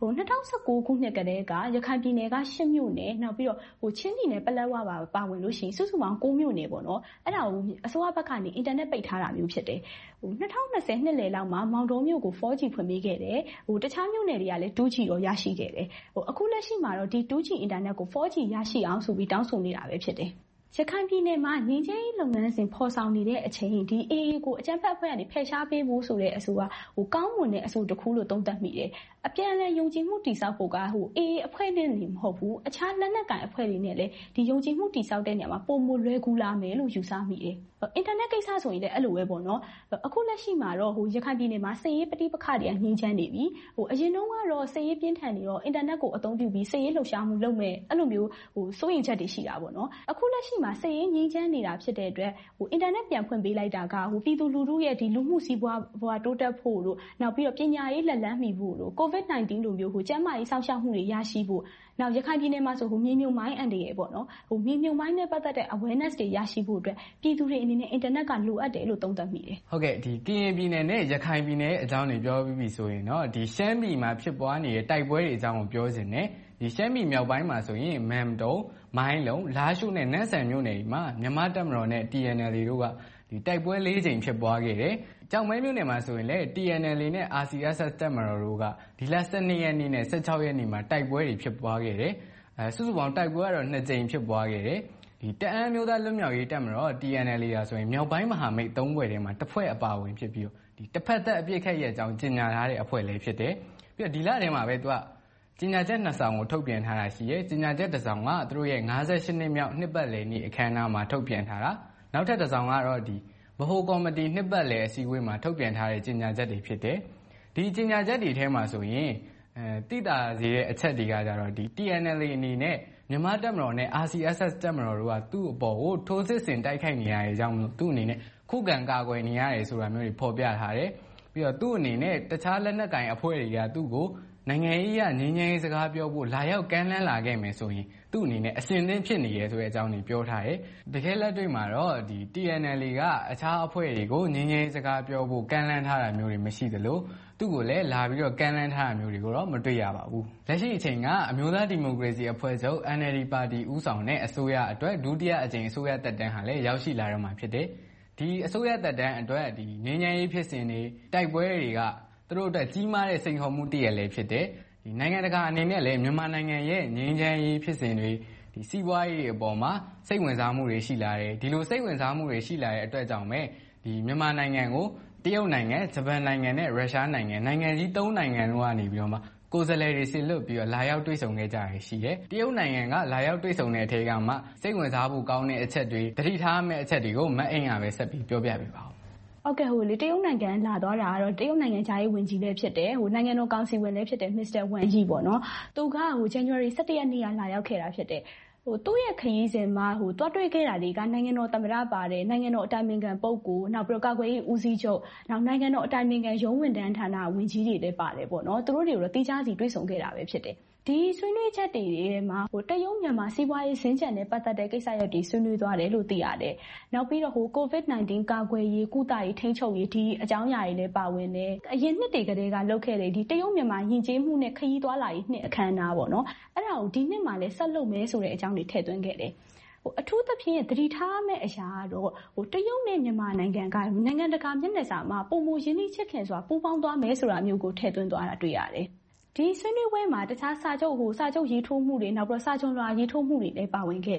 2019ခုနှစ်ကတည်းကရခိုင်ပြည်နယ်က10မြို့နယ်နောက်ပြီးတော့ချင်းပြည်နယ်ပလက်ဝပါဝင်လို့ရှိရင်စုစုပေါင်း9မြို့နယ်ပေါ့နော်အဲ့ဒါကိုအစိုးရဘက်ကနေအင်တာနက်ပိတ်ထားတာမျိုးဖြစ်တယ်2020နှစ်လယ်လောက်မှာမောင်တော်မြို့ကို 4G ဖွင့်ပေးခဲ့တယ်တခြားမြို့နယ်တွေကလည်း 2G တော့ရရှိခဲ့တယ်အခုလက်ရှိမှာတော့ဒီ 2G အင်တာနက်ကို 4G ရရှိအောင်ဆိုပြီးတောင်းဆိုနေတာပဲဖြစ်တယ်ရခိုင်ပြည်နယ်မှာငြိမ်းချမ်းရေးလုပ်ငန်းစဉ်ဖော်ဆောင်နေတဲ့အချိန်ဒီ AA ကိုအကြမ်းဖက်အဖွဲ့ကနေဖယ်ရှားပေးဖို့ဆိုတဲ့အဆိုကကောင်းမွန်တဲ့အဆိုတစ်ခုလို့သုံးသပ်မိတယ်အပြန်အလှန်ယုံကြည်မှုတည်ဆောက်ဖို့ကAA အဖွဲ့နဲ့နေမဟုတ်ဘူးအခြားလက်နက်ကိုင်အဖွဲ့တွေနဲ့လည်းဒီယုံကြည်မှုတည်ဆောက်တဲ့နေရာမှာပုံမလွယ်ကူလာမယ်လို့ယူဆမိတယ်အင်တာနက်ကိစ္စဆိုရင်လည်းအဲ့လိုပဲပေါ့နော်အခုလက်ရှိမှာတော့ရခိုင်ပြည်နယ်မှာစစ်ရေးပဋိပက္ခတွေကငြိမ်းချမ်းနေပြီအရင်တုန်းကတော့စစ်ရေးပြင်းထန်နေတော့အင်တာနက်ကိုအသုံးပြုပြီးစစ်ရေးလှုပ်ရှားမှုလုပ်မယ်အဲ့လိုမျိုးစိုးရိမ်ချက်တွေရှိတာပေါ့နော်အခုလက်ရှိမှာစစ်ရေးငြိမ်းချမ်းနေတာဖြစ်တဲ့အတွက်အင်တာနက်ပြန်ဖွင့်ပေးလိုက်တာကပြည်သူလူထုရဲ့ဒီလူမှုစီးပွားဘဝတိုးတက်ဖို့တို့နောက်ပြီးတော့ပညာရေးလက်လန်းမီဖို့တို့ COVID-19 လိုမျိုးကျန်းမာရေးစောင့်ရှောက်မှုတွေရရှိဖို့နောက်ရခိုင်ပြည်နယ်မှာဆိုမြေမြုပ်မိုင်းအန်တွေပေါ့နော်မြေမြုပ်မိုင်းနဲ့ပတ်သက်တဲ့ awareness တွေရရှိဖို့အတွက်ပြည်သူတွေအနေနဲ့ internet ကလိုအပ်တယ်လို့သုံးသပ်မိတယ်ဟုတ်ကဲ့ဒီကရင်ပြည်နယ်နဲ့ရခိုင်ပြည်နယ်အကြောင်းတွေပြောပြီးပြီဆိုရင်တော့ဒီရှမ်းပြည်မှာဖြစ်ပွားနေတဲ့တိုက်ပွဲတွေအကြောင်းကိုပြောစင်တယ်ဒီရှမ်းပြည်မြောက်ပိုင်းမှာဆိုရင်မမ်တုံမိုင်းလုံးလားရှိုးနဲ့နန်းဆန်မြို့နယ်တွေမှာမြန်မာတပ်မတော်နဲ့ TNLA တို့ကဒီတိုက်ပွဲ4ကြိမ်ဖြစ်ပွားခဲ့တယ်ကြောင်မဲမြို့နယ်မှာဆိုရင်လည်း TNLA နဲ့ RCSS တပ်မတော်တို့ကဒီလ12ရက်နေ့နဲ့16ရက်နေ့မှာတိုက်ပွဲတွေဖြစ်ပွားခဲ့တယ်စုစုပေါင်းတိုက်ပွဲကတော့2ကြိမ်ဖြစ်ပွားခဲ့တယ်ဒီတအန်းမျိုးသားလွတ်မြောက်ရေးတပ်မတော် TNLA ရာဆိုရင်မြောက်ပိုင်းမဟာမိတ်3ဘွဲ့ထဲမှာတစ်ဖွဲ့အပါဝင်ဖြစ်ပြီးတော့ဒီတစ်ဖက်သက်အပြစ်ခတ်ရဲ့အကြောင်းကြေညာထားတဲ့အဖွဲ့လည်းဖြစ်တယ်ပြီးတော့ဒီလထဲမှာပဲသူကကြေညာချက်2ဆောင်ကိုထုတ်ပြန်ထားတာရှိရဲကြေညာချက်တစ်ဆောင်ကသူတို့ရဲ့58နှစ်မြောက်နှစ်ပတ်လည်နေ့အခမ်းအနားမှာထုတ်ပြန်ထားတာနောက်ထပ်တစ်ဆောင်ကတော့ဒီဗဟိုကော်မတီနှစ်ပတ်လည်အစည်းအဝေးမှာထုတ်ပြန်ထားတဲ့ကြေညာချက်တွေဖြစ်တယ်ဒီကြေညာချက်တွေထဲမှာဆိုရင်တိတာစေတဲ့အချက်တွေကကြတော့ဒီ TNLA အနေနဲ့မြန်မာတပ်မတော်နဲ့ RCSS တပ်မတော်တို့ကသူ့အပေါ်ကိုထိုးစစ်ဆင်တိုက်ခိုက်နေရတဲ့အကြောင်းသူ့အနေနဲ့ခုခံကာကွယ်နေရတယ်ဆိုတာမျိုးတွေဖော်ပြထားတယ်ပြီးတော့သူ့အနေနဲ့တခြားလက်နက်ကိုင်အဖွဲ့တွေကသူ့ကိုနိုင်ငံရေးရငြိမ်းချမ်းရေးစကားပြောဖို့လာရောက်ကမ်းလှမ်းလာခဲ့မယ်ဆိုရင်သူ့အနေနဲ့အစဉ်သင့်ဖြစ်နေရဲဆိုတဲ့အကြောင်းတွေပြောထားတယ်တကယ်လက်တွေ့မှာတော့ဒီ TNLA ကအခြားအဖွဲ့တွေကိုငြိမ်းချမ်းရေးစကားပြောဖို့ကမ်းလှမ်းထားတာမျိုးတွေမရှိသလိုသူ့ကိုလည်းလာပြီးတော့ကမ်းလှမ်းထားတာမျိုးတွေကိုတော့မတွေ့ရပါဘူးလက်ရှိအချိန်ကအမျိုးသားဒီမိုကရေစီအဖွဲ့ချုပ် NLD ပါတီဦးဆောင်တဲ့အစိုးရအတွက်ဒုတိယအကြိမ်အစိုးရသက်တမ်းဟာလည်းရောက်ရှိလာတော့မှာဖြစ်တယ်ဒီအစိုးရသက်တမ်းအတွက်ဒီငြိမ်းချမ်းရေးဖြစ်စဉ်တွေတိုက်ပွဲတွေကသူတို့အတွက်ကြီးမားတဲ့စိန်ခေါ်မှုတည်းရလည်းဖြစ်တယ်ဒီနိုင်ငံတကာအနေနဲ့လည်းမြန်မာနိုင်ငံရဲ့ငြိမ်းချမ်းရေးဖြစ်စဉ်တွေဒီစီးပွားရေးအပေါ်မှာစိတ်ဝင်စားမှုတွေရှိလာတယ်ဒီလိုစိတ်ဝင်စားမှုတွေရှိလာတဲ့အတွက်ကြောင့်ပဲဒီမြန်မာနိုင်ငံကိုတရုတ်နိုင်ငံဂျပန်နိုင်ငံနဲ့ရုရှားနိုင်ငံကြီး3နိုင်ငံတို့ကနေပြီးတော့မှကိုယ်စားလှယ်တွေဆီလွတ်ပြီးတော့လာရောက်တွေ့ဆုံခဲ့ကြရရှိတယ်တရုတ်နိုင်ငံကလာရောက်တွေ့ဆုံတဲ့အထက်ကမှစိတ်ဝင်စားဖို့ကောင်းတဲ့အချက်တွေတတိထားမဲ့အချက်တွေကိုမအင်ကပဲဆက်ပြီးပြောပြပေးပါဦးဟုတ်ကဲ့လေတရုတ်နိုင်ငံလာသွားတာကတော့တရုတ်နိုင်ငံခြားရေးဝန်ကြီးလည်းဖြစ်တယ်နိုင်ငံတော်ကောင်စီဝင်လည်းဖြစ်တယ်မစ္စတာဝမ်ယီပေါ့နော်သူကJanuary 17ရက်နေ့ကလာရောက်ခဲ့တာဖြစ်တယ်သူ့ရဲ့ခရီးစဉ်မှာတွားတွေ့ခဲ့တာတွေကနိုင်ငံတော်သမ္မတပါတယ်နိုင်ငံတော်အတိုင်ပင်ခံပုဂ္ဂိုလ်နောက်ပြီးတော့ကာကွယ်ရေးဦးစီးချုပ်နောက်နိုင်ငံတော်အတိုင်ပင်ခံရုံးဝန်ထမ်းဌာနဝန်ကြီးတွေလည်းပါတယ်ပေါ့နော်သူတို့တွေကိုတော့တိကျစီတွေ့ဆုံခဲ့တာပဲဖြစ်တယ်ဒီဆွေးနွေးချက်တွေထဲမှာတရုတ်မြန်မာစီးပွားရေးစင်ကြံနဲ့ပတ်သက်တဲ့ကိစ္စရပ်တွေဆွေးနွေးသွားတယ်လို့သိရတယ်။နောက်ပြီးတော့COVID-19 ကာကွယ်ရေးကုသရေးထိန်းချုပ်ရေးဒီအကြောင်းအရာတွေလည်းပါဝင်တယ်။အရင်နှစ်တွေကတည်းကလုပ်ခဲ့တဲ့ဒီတရုတ်မြန်မာယဉ်ကျေးမှုနဲ့ခရီးသွားလာရေးနှစ်အခမ်းအနားပေါ့နော်။အဲ့ဒါကိုဒီနှစ်မှာလည်းဆက်လုပ်မယ်ဆိုတဲ့အကြောင်းတွေထည့်သွင်းခဲ့တယ်။အထူးသဖြင့်သတိထားမဲ့အရာကတော့တရုတ်နဲ့မြန်မာနိုင်ငံကနိုင်ငံတကာမျက်နှာစာမှာပုံမရင်းနှီးချစ်ခင်စွာပူးပေါင်းသွားမယ်ဆိုတာမျိုးကိုထည့်သွင်းသွားတာတွေ့ရတယ်။ဒီဆွေးနွေးပွဲမှာတခြားစာချုပ်ရေးထိုးမှုတွေနောက်ပြီးစာချုပ်လွှာရေးထိုးမှုတွေလည်းပါဝင်ခဲ့တယ်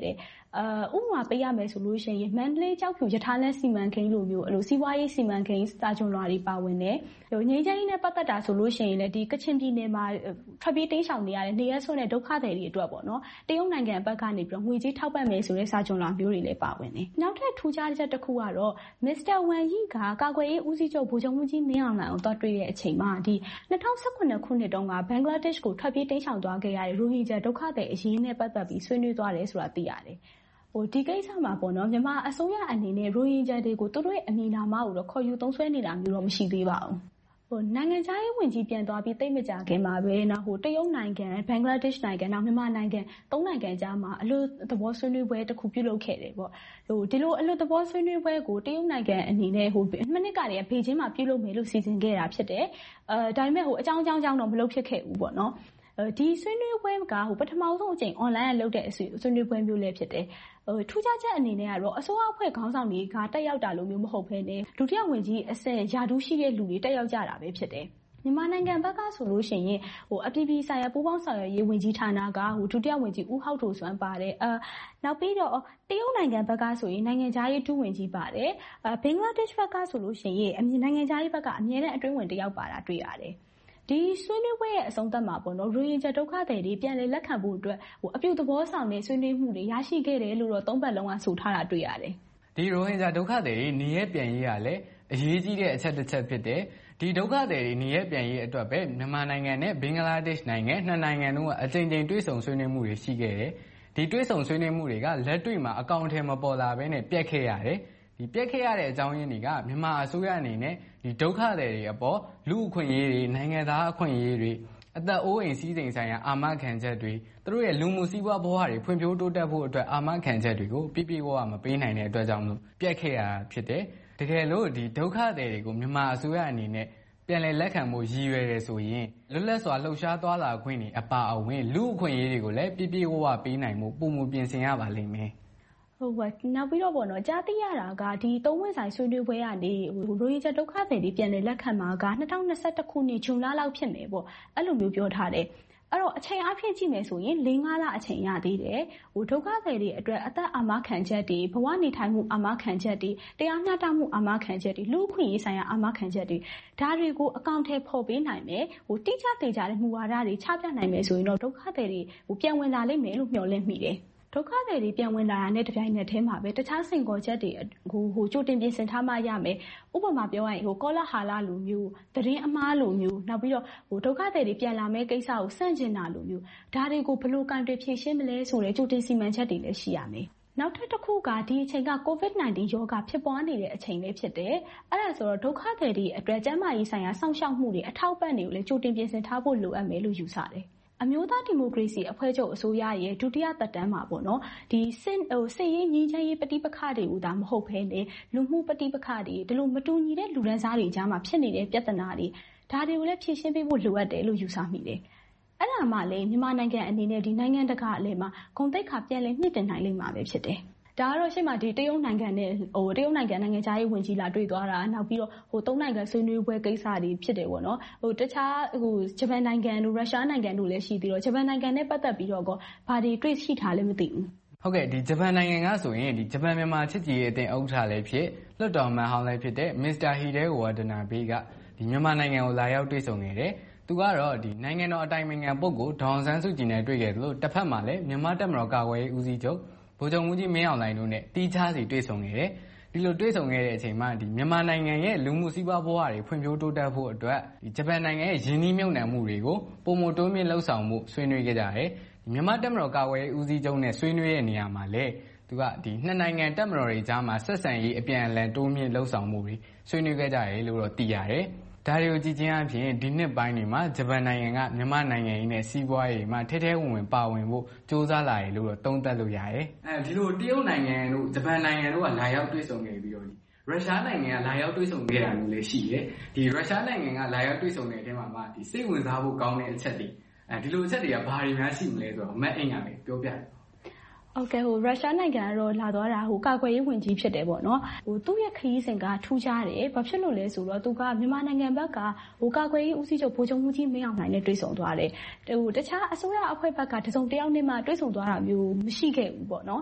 ဥပမာပေးရမယ်ဆိုလို့ရှိရင်မန္တလေးကျောက်ဖြူရထားလမ်းစီမံကိန်းလိုမျိုးအဲ့လိုစီးပွားရေးစီမံကိန်းစာချုပ်လွှာတွေပါဝင်တယ်ငြိမ်းချမ်းရေးနဲ့ပတ်သက်တာဆိုလို့ရှိရင်လည်းဒီကချင်ပြည်နယ်မှာထွက်ပြေးတိမ်းရှောင်နေရတဲ့နေရက်စွန်းတဲ့ဒုက္ခသည်တွေအတွက်ပေါ့နော်တရုတ်နိုင်ငံဘက်ကနေပြီးတော့ငွေကြေးထောက်ပံ့မယ်ဆိုတဲ့စာချုပ်လွှာမျိုးတွေလည်းပါဝင်တယ်နောက်ထပ်ထူးခြားချက်တစ်ခုကတော့မစ္စတာဝမ်ယီကကာကွယ်ရေးဦးစီးချုပ်ဗိုလ်ချုပ်မှူးကြီးမင်းအောင်လှိုင်ကိုတွားတွေ့တဲ့အချိန်မှာဒီ2018ခုနှစ်တုန်းကဘင်္ဂလားဒေ့ရှ်ကိုထွက်ပြေးတိမ်းရှောင်သွားခဲ့ရတဲ့ရိုဟင်ဂျာဒုက္ခသည်အရေးနဲ့ပတ်သက်ပြီးဆွေးနွေးသွားတယ်ဆိုတာသိရတယ်ဒီကိစ္စမှာပေါ့နော်မြန်မာအစိုးရအနေနဲ့ရိုဟင်ဂျာတွေကိုသူတို့ရဲ့အမည်နာမကိုတော့ခေါ်ယူသုံးစွဲနေတာမျိုးတော့မရှိသေးပါဘူးနိုင်ငံခြားရေးဝန်ကြီးပြန်သွားပြီးတိတ်မကြခင်မှာပဲတရုတ်နိုင်ငံဘင်္ဂလားဒေ့ရှ်နိုင်ငံနောက်မြန်မာနိုင်ငံသုံးနိုင်ငံကြားမှာအလို့သဘောဆွေးနွေးပွဲတစ်ခုပြုလုပ်ခဲ့တယ်ပေါ့ဒီလိုအလို့သဘောဆွေးနွေးပွဲကိုတရုတ်နိုင်ငံအနေနဲ့မိနစ်ကတည်းကဘေကျင်းမှာပြုလုပ်မယ်လို့စီစဉ်ခဲ့တာဖြစ်တယ်ဒါပေမဲ့အကြောင်းတော့မလုပ်ဖြစ်ခဲ့ဘူးပေါ့နော်ဒီဆွေးနွေးပွဲကပထမဆုံးအကြိမ် online လုပ်တဲ့ဆွေးနွေးပွဲမျိုးလည်းဖြစ်တယ်ထူးခြားချက်အနေနဲ့ကတော့အစိုးရအဖွဲ့ခေါင်းဆောင်တွေကတက်ရောက်တာလို့မျိုးမဟုတ်ဘဲနဲ့ဒုတိယဝန်ကြီးအဆင့်ယာဒူးရှိတဲ့လူတွေတက်ရောက်ကြတာပဲဖြစ်တယ်မြန်မာနိုင်ငံဘက်ကဆိုလို့ရှိရင်အပြည်ပြည်ဆိုင်ရာပူးပေါင်းဆောင်ရွက်ရေးဝန်ကြီးဌာနကဒုတိယဝန်ကြီးဦးဟောက်ထိုစွမ်းပါတယ်နောက်ပြီးတော့တရုတ်နိုင်ငံဘက်ကဆိုရင်နိုင်ငံခြားရေးဒုဝန်ကြီးပါတယ်ဘင်္ဂလားဒေ့ရှ်ဘက်ကဆိုလို့ရှိရင်နိုင်ငံခြားရေးဘက်ကအမြဲတမ်းအတွင်းဝင်တယောက်ပါတာတွေ့ရတယ်ဒီဆွေးနွေးပွဲရဲ့အဆုံးသတ်မှာပေါ့နော်ရိုဟင်ဂျာဒုက္ခသည်တွေပြန်လည်လက်ခံဖို့အတွက်အပြုသဘောဆောင်တဲ့ဆွေးနွေးမှုတွေရရှိခဲ့တယ်လို့တော့သုံးပတ်လုံးကဆိုထားတာတွေ့ရတယ်ဒီရိုဟင်ဂျာဒုက္ခသည်တွေနေရပြန်ရေးရလဲအရေးကြီးတဲ့အချက်တစ်ချက်ဖြစ်တယ်ဒီဒုက္ခသည်တွေနေရပြန်ရေးအတွက်ပဲမြန်မာနိုင်ငံနဲ့ဘင်္ဂလားဒေ့ရှ်နိုင်ငံနှစ်နိုင်ငံလုံးကအကြိမ်ကြိမ်တွေ့ဆုံဆွေးနွေးမှုတွေရှိခဲ့တယ်ဒီတွေ့ဆုံဆွေးနွေးမှုတွေကလက်တွေ့မှာအကောင့်အထည်မပေါ်လာဘဲနဲ့ပြတ်ခဲ့ရတယ်ဒီပြက်ခဲ့ရတဲ့အကြောင်းရင်းတွေကမြန်မာအစိုးရအနေနဲ့ဒီဒုက္ခသည်တွေအပေါ်လူအခွင့်အရေးတွေနိုင်ငံသားအခွင့်အရေးတွေအသက်အိုးအိမ်စည်းစိမ်ဆိုင်ရာအာမခံချက်တွေသူတို့ရဲ့လူမှုစီးပွားဘဝတွေဖွံ့ဖြိုးတိုးတက်ဖို့အတွက်အာမခံချက်တွေကိုပြည့်ပြည့်ဝဝမပေးနိုင်တဲ့အတွက်ကြောင့်မို့ပြက်ခဲ့ရတာဖြစ်တယ်တကယ်လို့ဒီဒုက္ခသည်တွေကိုမြန်မာအစိုးရအနေနဲ့ပြန်လည်လက်ခံဖို့ရည်ရွယ်တယ်ဆိုရင်လွတ်လပ်စွာလှုပ်ရှားသွားလာခွင့်တွေအပါအဝင်လူအခွင့်အရေးတွေကိုလည်းပြည့်ပြည့်ဝဝပေးနိုင်မှုပုံမှုပြင်ဆင်ရပါလိမ့်မယ်ဟုတ်ပါနောက်ပြီးတော့ပေါ့နော်ကြားသိရတာကဒီသုံးဝင်ဆိုင်ဆွေးနွေးပွဲကနေရိုဟင်ဂျာဒုက္ခသည်တွေပြန်လည်လက်ခံမှာက2021ခုနှစ်ဇွန်လလောက်ဖြစ်မယ်ပေါ့အဲ့လိုမျိုးပြောထားတယ်အဲ့တော့အချိန်အဖြစ်ကြည့်မယ်ဆိုရင်၄-၅လအချိန်ရသေးတယ်ဒုက္ခသည်တွေအတွက်အသက်အာမခံချက်တွေဘဝနေထိုင်မှုအာမခံချက်တွေတရားမျှတမှုအာမခံချက်တွေလူ့အခွင့်အရေးဆိုင်ရာအာမခံချက်တွေဒါတွေကိုအကောင့်ထဲပေါ်ပေးနိုင်မယ်တိကျသေးကြတဲ့မူဝါဒတွေချပြနိုင်မယ်ဆိုရင်တော့ဒုက္ခသည်တွေပြန်ဝင်လာလိမ့်မယ်လို့မျှော်လင့်မိတယ်ဒုက္ခသည်တွေပြန်ဝင်လာတာနဲ့တပြိုင်နက်တည်းမှာပဲတခြားစိန်ခေါ်ချက်တွေကြိုတင်ပြင်ဆင်ထားမှရမယ်ဥပမာပြောရရင်ကောလာဟာလလိုမျိုးသတင်းအမှားလိုမျိုးနောက်ပြီးတော့ဒုက္ခသည်တွေပြန်လာမဲ့ကိစ္စကိုစန့်ကျင်တာလိုမျိုးဒါတွေကိုဘယ်လိုကံတွေဖြေရှင်းမလဲဆိုတဲ့ကြိုတင်စီမံချက်တွေလည်းရှိရမယ်နောက်ထပ်တစ်ခုကဒီအချိန်က COVID-19 ရောဂါဖြစ်ပွားနေတဲ့အချိန်လေးဖြစ်တယ်အဲ့ဒါဆိုတော့ဒုက္ခသည်တွေအတွက်ကျန်းမာရေးဆိုင်ရာစောင့်ရှောက်မှုတွေအထောက်ပံ့တွေကိုလည်းကြိုတင်ပြင်ဆင်ထားဖို့လိုအပ်မယ်လို့ယူဆတယ်အမျိုးသားဒီမိုကရေစီအဖွဲ့ချုပ်အစိုးရရဲ့ဒုတိယသက်တမ်းမှာပေါ့နော်ဒီစစ်ရေးငြိမ်းချမ်းရေးပဋိပက္ခတွေကိုဒါမဟုတ်ဘဲနဲ့လူမှုပဋိပက္ခတွေဒီလိုမတူညီတဲ့လူဒန်းစားတွေကြားမှာဖြစ်နေတဲ့ပြဿနာတွေဒါတွေကိုလည်းဖြေရှင်းပေးဖို့လိုအပ်တယ်လို့ယူဆမိတယ်အဲ့ဒါမှလည်းမြန်မာနိုင်ငံအနေနဲ့ဒီနိုင်ငံတကာအလယ်မှာဂုဏ်သိက္ခာပြန်လည်မြင့်တင်နိုင်လိမ့်မှာပဲဖြစ်တယ်ဒါကတော့ရှေ့မှာဒီတရုတ်နိုင်ငံနဲ့တရုတ်နိုင်ငံနိုင်ငံခြားရေးဝန်ကြီးလာတွေ့သွားတာနောက်ပြီးတော့သုံးနိုင်ငံဆွေးနွေးပွဲကိစ္စတွေဖြစ်တယ်ပေါ့နော်တခြားဂျပန်နိုင်ငံတို့ရုရှားနိုင်ငံတို့လည်းရှိသေးတော့ဂျပန်နိုင်ငံနဲ့ပတ်သက်ပြီးတော့ဘာတွေတွေ့ရှိထားလဲမသိဘူးဟုတ်ကဲ့ဒီဂျပန်နိုင်ငံကဆိုရင်ဒီဂျပန်မြန်မာချစ်ကြည်ရေးအသင်းဥက္ကဋ္ဌလည်းဖြစ်လွှတ်တော်မှန်ဟောင်းလည်းဖြစ်တဲ့မစ္စတာဟီဒဲဝါဒနာဘေးကဒီမြန်မာနိုင်ငံကိုလာရောက်တွေ့ဆုံနေတယ်သူကတော့ဒီနိုင်ငံတော်အတိုင်ပင်ခံပုဂ္ဂိုလ်ဒေါအောင်ဆန်းစုကြည်နဲ့တွေ့ခဲ့တယ်လို့တစ်ဖက်မှာလည်းမြန်မာတပ်မတော်ကာကွယ်ရေးဦးစီးချုပ်ဗိုလ်ချုပ်မှူးကြီးမင်းအောင်လှိုင်တို့နဲ့တီးခြားစီတွေ့ဆုံနေတယ်ဒီလိုတွေ့ဆုံခဲ့တဲ့အချိန်မှာဒီမြန်မာနိုင်ငံရဲ့လူမှုစီးပွားဘဝတွေဖွံ့ဖြိုးတိုးတက်ဖို့အတွက်ဒီဂျပန်နိုင်ငံရဲ့ယင်းနှီးမြှုပ်နှံမှုတွေကိုပုံမတိုးမြင့်လှုပ်ဆောင်မှုဆွေးနွေးခဲ့ကြတယ်မြန်မာတပ်မတော်ကာကွယ်ရေးဦးစီးချုပ်နဲ့ဆွေးနွေးတဲ့နေရာမှာလည်းသူကဒီနှစ်နိုင်ငံတပ်မတော်တွေကြားမှာဆက်ဆံရေးအပြန်အလှန်တိုးမြင့်လှုပ်ဆောင်မှုတွေဆွေးနွေးခဲ့ကြတယ်လို့တော့သိရတယ်ဒါတွေကိုကြည့်ချင်းအပြင်ဒီနှစ်ပိုင်းတွေမှာဂျပန်နိုင်ငံကမြန်မာနိုင်ငံရေးနဲ့စီးပွားရေးမှာထဲထဲဝင်ဝင်ပါဝင်ဖို့စ조사လာတယ်လို့တော့သုံးသပ်လို့ရတယ်ဒီလိုတရုတ်နိုင်ငံတို့ဂျပန်နိုင်ငံတို့ကလာရောက်တွေ့ဆုံနေပြီးတော့ရုရှားနိုင်ငံကလာရောက်တွေ့ဆုံခဲ့တာမျိုးလည်းရှိတယ်ဒီရုရှားနိုင်ငံကလာရောက်တွေ့ဆုံတဲ့အချိန်မှာဒီစိတ်ဝင်စားဖို့ကောင်းတဲ့အချက်တွေဒီလိုအချက်တွေကဘာတွေများရှိမလဲဆိုတော့မတ်အိမ်ရပဲပြောပြတယ်ဟုတ်ကဲ့ရုရှားနိုင်ငံကတော့လာသွားတာကာကွယ်ရေးဝန်ကြီးဖြစ်တယ်ပေါ့နော်သူ့ရဲ့ခရီးစဉ်ကထူးခြားတယ်ဘာဖြစ်လို့လဲဆိုတော့သူကမြန်မာနိုင်ငံဘက်ကကာကွယ်ရေးဦးစီးချုပ်ဗိုလ်ချုပ်မှူးကြီးမင်းအောင်လှိုင်နဲ့တွေ့ဆုံသွားတယ်တခြားအစိုးရအဖွဲ့ဘက်ကတစုံတယောက်နဲ့မှတွေ့ဆုံသွားတာမျိုးမရှိခဲ့ဘူးပေါ့နော်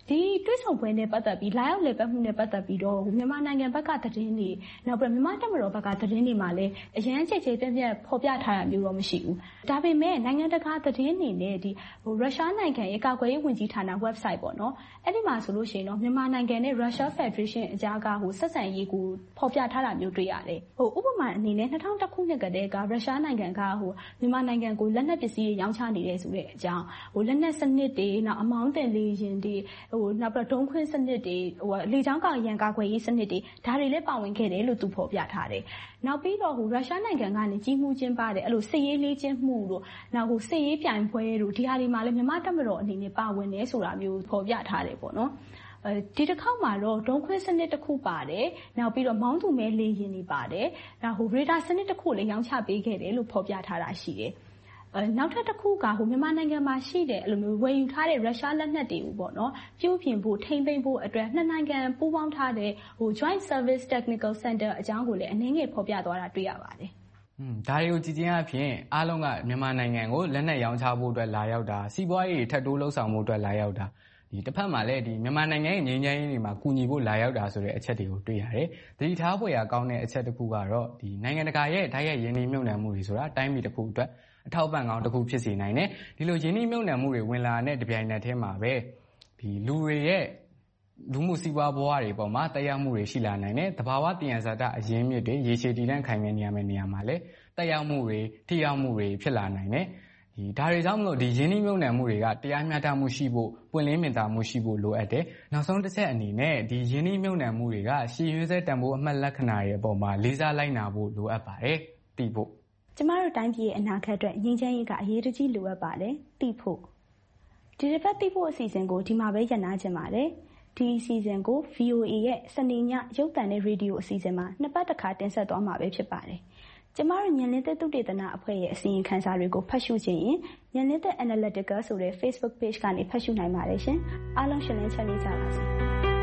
ဒီတွေ့ဆုံပွဲနဲ့ပတ်သက်ပြီးလာရောက်လည်ပတ်မှုနဲ့ပတ်သက်ပြီးတော့မြန်မာနိုင်ငံဘက်ကသတင်းတွေနောက်ပြီးမြန်မာတပ်မတော်ဘက်ကသတင်းတွေမှာလည်းအရန်ချိတ်ချိတ်ပြက်ဖော်ပြထားတာမျိုးတော့မရှိဘူးဒါပေမဲ့နိုင်ငံတကာသတင်းတွေနဲ့ဒီရုရှားနိုင်ငံရဲ့ကာကွယ်ရေးဝန်ကြီးဌာန website ပေါ့နော်အဲ့ဒီမှာဆိုလို့ရှိရင်တော့မြန်မာနိုင်ငံနဲ့ Russia Federation အကြားကဆက်ဆံရေးကိုဖော်ပြထားတာမျိုးတွေ့ရတယ်ဥပမာအနေနဲ့2001ခုနှစ်ကတည်းကရုရှားနိုင်ငံကမြန်မာနိုင်ငံကိုလက်နက်ပစ္စည်းတွေရောင်းချနေတယ်ဆိုတဲ့အကြောင်းလက်နက်စနစ်တွေနောက်အမောင်းတင်လေယာဉ်တွေနောက်ပြီးဒုံးခွင်းစနစ်တွေလေကြောင်းရန်ကာကွယ်ရေးစနစ်တွေဒါတွေလည်းပါဝင်ခဲ့တယ်လို့သူဖော်ပြထားတယ်။နောက်ပြီးတော့ရုရှားနိုင်ငံကနေကြီးမှုချင်းပါတယ်အဲ့လိုစစ်ရေးလေးချင်းမှုတို့နောက်စစ်ရေးပြိုင်ပွဲတို့ဒီဟာတွေမှာလည်းမြန်မာတပ်မတော်အနေနဲ့ပါဝင်တယ်ဆိုတာမျိုးဖော်ပြထားတယ်ပေါ့နော်။ဒီတစ်ခေါက်မှာတော့ဒုံးခွင်းစနစ်တစ်ခုပါတယ်နောက်ပြီးတော့မောင်းသူမဲလေယာဉ်တွေပါတယ်နောက်ရေဒါစနစ်တစ်ခုလည်းရောင်းချပေးခဲ့တယ်လို့ဖော်ပြထားတာရှိတယ်နောက်ထပ်တစ်ခုကမြန်မာနိုင်ငံမှာရှိတဲ့အဲ့လိုမျိုးဝယ်ယူထားတဲ့ရုရှားလက်နက်တွေကိုပေါ့နော်ပြုပြင်ဖို့ထိမ့်သိမ်းဖို့အတွက်နှစ်နိုင်ငံပူးပေါင်းထားတဲ့Joint Service Technical Center အကြောင်းကိုလည်းအနည်းငယ်ဖော်ပြသွားတာတွေ့ရပါတယ်ဒါတွေကိုကြည်ချင်းအဖြစ်အားလုံးကမြန်မာနိုင်ငံကိုလက်နက်ရောင်းချဖို့အတွက်လာရောက်တာစီးပွားရေးထပ်တိုးလှုပ်ဆောင်မှုအတွက်လာရောက်တာဒီတစ်ဖက်မှာလည်းဒီမြန်မာနိုင်ငံရဲ့ငြိမ်းချမ်းရေးတွေမှာကူညီဖို့လာရောက်တာဆိုတဲ့အချက်တွေကိုတွေ့ရတယ်။ဒီထားဖွယ်ရာကောင်းတဲ့အချက်တစ်ခုကတော့ဒီနိုင်ငံတကာရဲ့ဓာတ်ရိုက်ရင်းနှီးမြှုပ်နှံမှုတွေဆိုတာတိုင်းပြည်တစ်ခုအတွက်အထောက်ပံ့ကောင်းတစ်ခုဖြစ်စေနိုင်တယ်။ဒီလိုရင်းနှီးမြှုပ်နှံမှုတွေဝင်လာတဲ့တပြိုင်နက်တည်းမှာပဲဒီလူတွေရဲ့လူမှုစီးပွားဘဝတွေပေါ်မှာတက်ရောက်မှုတွေရှိလာနိုင်တယ်။သဘာဝတည်ရန်ဇာတအရင်းမြစ်တွေရေရှည်တည်တံ့ခိုင်မြဲနေရမယ့်နေရာမှာလည်းတက်ရောက်မှုတွေထိရောက်မှုတွေဖြစ်လာနိုင်တယ်။ဒါတွေကြောင့်မလို့ဒီရင်းနှီးမြှုပ်နှံမှုတွေကတရားမျှတမှုရှိဖို့ပွင့်လင်းမြင်သာမှုရှိဖို့လိုအပ်တယ်။နောက်ဆုံးတစ်ချက်အနေနဲ့ဒီရင်းနှီးမြှုပ်နှံမှုတွေကရှည်ရွေးစဲတန်ဖိုးအမှတ်လက္ခဏာတွေအပေါ်မှာလေးစားလိုက်နာဖို့လိုအပ်ပါတယ်။သိဖို့ကျမတို့တိုင်းပြည်ရဲ့အနာဂတ်အတွက်ငြိမ်းချမ်းရေးကအရေးတကြီးလိုအပ်ပါတယ်။သိဖို့ဒီတစ်ပတ်သိဖို့အစီအစဉ်ကိုဒီမှာပဲရပ်နားချင်ပါတယ်။ဒီအစီအစဉ်ကို VOA ရဲ့စနေညရုပ်သံနဲ့ရေဒီယိုအစီအစဉ်မှာနှစ်ပတ်တစ်ခါတင်ဆက်သွားမှာပဲဖြစ်ပါတယ်။ကျမတို့ဉာဏ်လင်းသက်သုတေသနအဖွဲ့ရဲ့အစီရင်ခံစာတွေကိုဖတ်ရှုခြင်းရင်ဉာဏ်လင်းသက် Analytica ဆိုတဲ့ Facebook page ကနေဖတ်ရှုနိုင်ပါတယ်ရှင်။အားလုံးရှင်လင်းချမ်းမြေ့ကြပါစေ။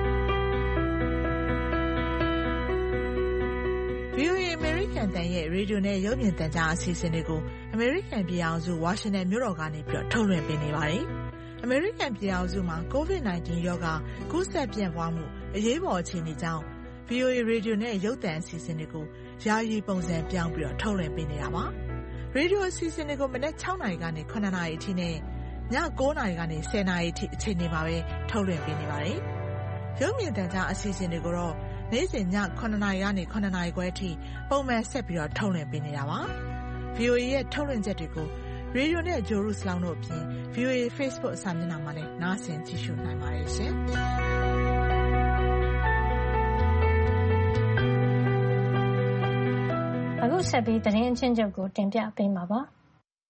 VOA American တန်ရဲ့ရေဒီယိုနဲ့ရုပ်မြင်သံကြားအစီအစဉ်တွေကို American ပြည်အောင်စုဝါရှင်တန်မြို့တော်ကနေပြီးထုတ်လွှင့်ပေးနေပါတယ်။ American ပြည်အောင်စုမှာ COVID-19 ရောဂါကူးစက်ပြန့်ပွားမှုအရေးပေါ်အခြေအနေကြောင့် VOA ရေဒီယိုနဲ့ရုပ်သံအစီအစဉ်တွေကိုယာယီပုံစံပြောင်းပြီးထုတ်လွှင့်ပေးနေတာပါ။ရေဒီယိုအစီအစဉ်တွေကိုမနက်6နာရီကနေ9နာရီအထိနဲ့ည9နာရီကနေ10နာရီအထိအချိန်တွေမှာပဲထုတ်လွှင့်ပေးနေပါတယ်။ရုပ်မြင်သံကြားအစီအစဉ်တွေကိုတော့နေ့စဉ်ည9နာရီကနေ9နာရီခွဲအထိပုံမှန်ဆက်ပြီးထုတ်လွှင့်ပေးနေတာပါ။ VOA ရဲ့ထုတ်လွှင့်ချက်တွေကိုရေဒီယိုနဲ့ဂျိုရုစလောင်းတို့အပြင် VOA Facebook စာမျက်နှာမှာလည်းနားဆင်ကြည့်ရှုနိုင်ပါတယ်ရှင်။အခုဆက်ပြီးသတင်းအချင်းချုပ်ကိုတင်ပြပေးမှာပါ။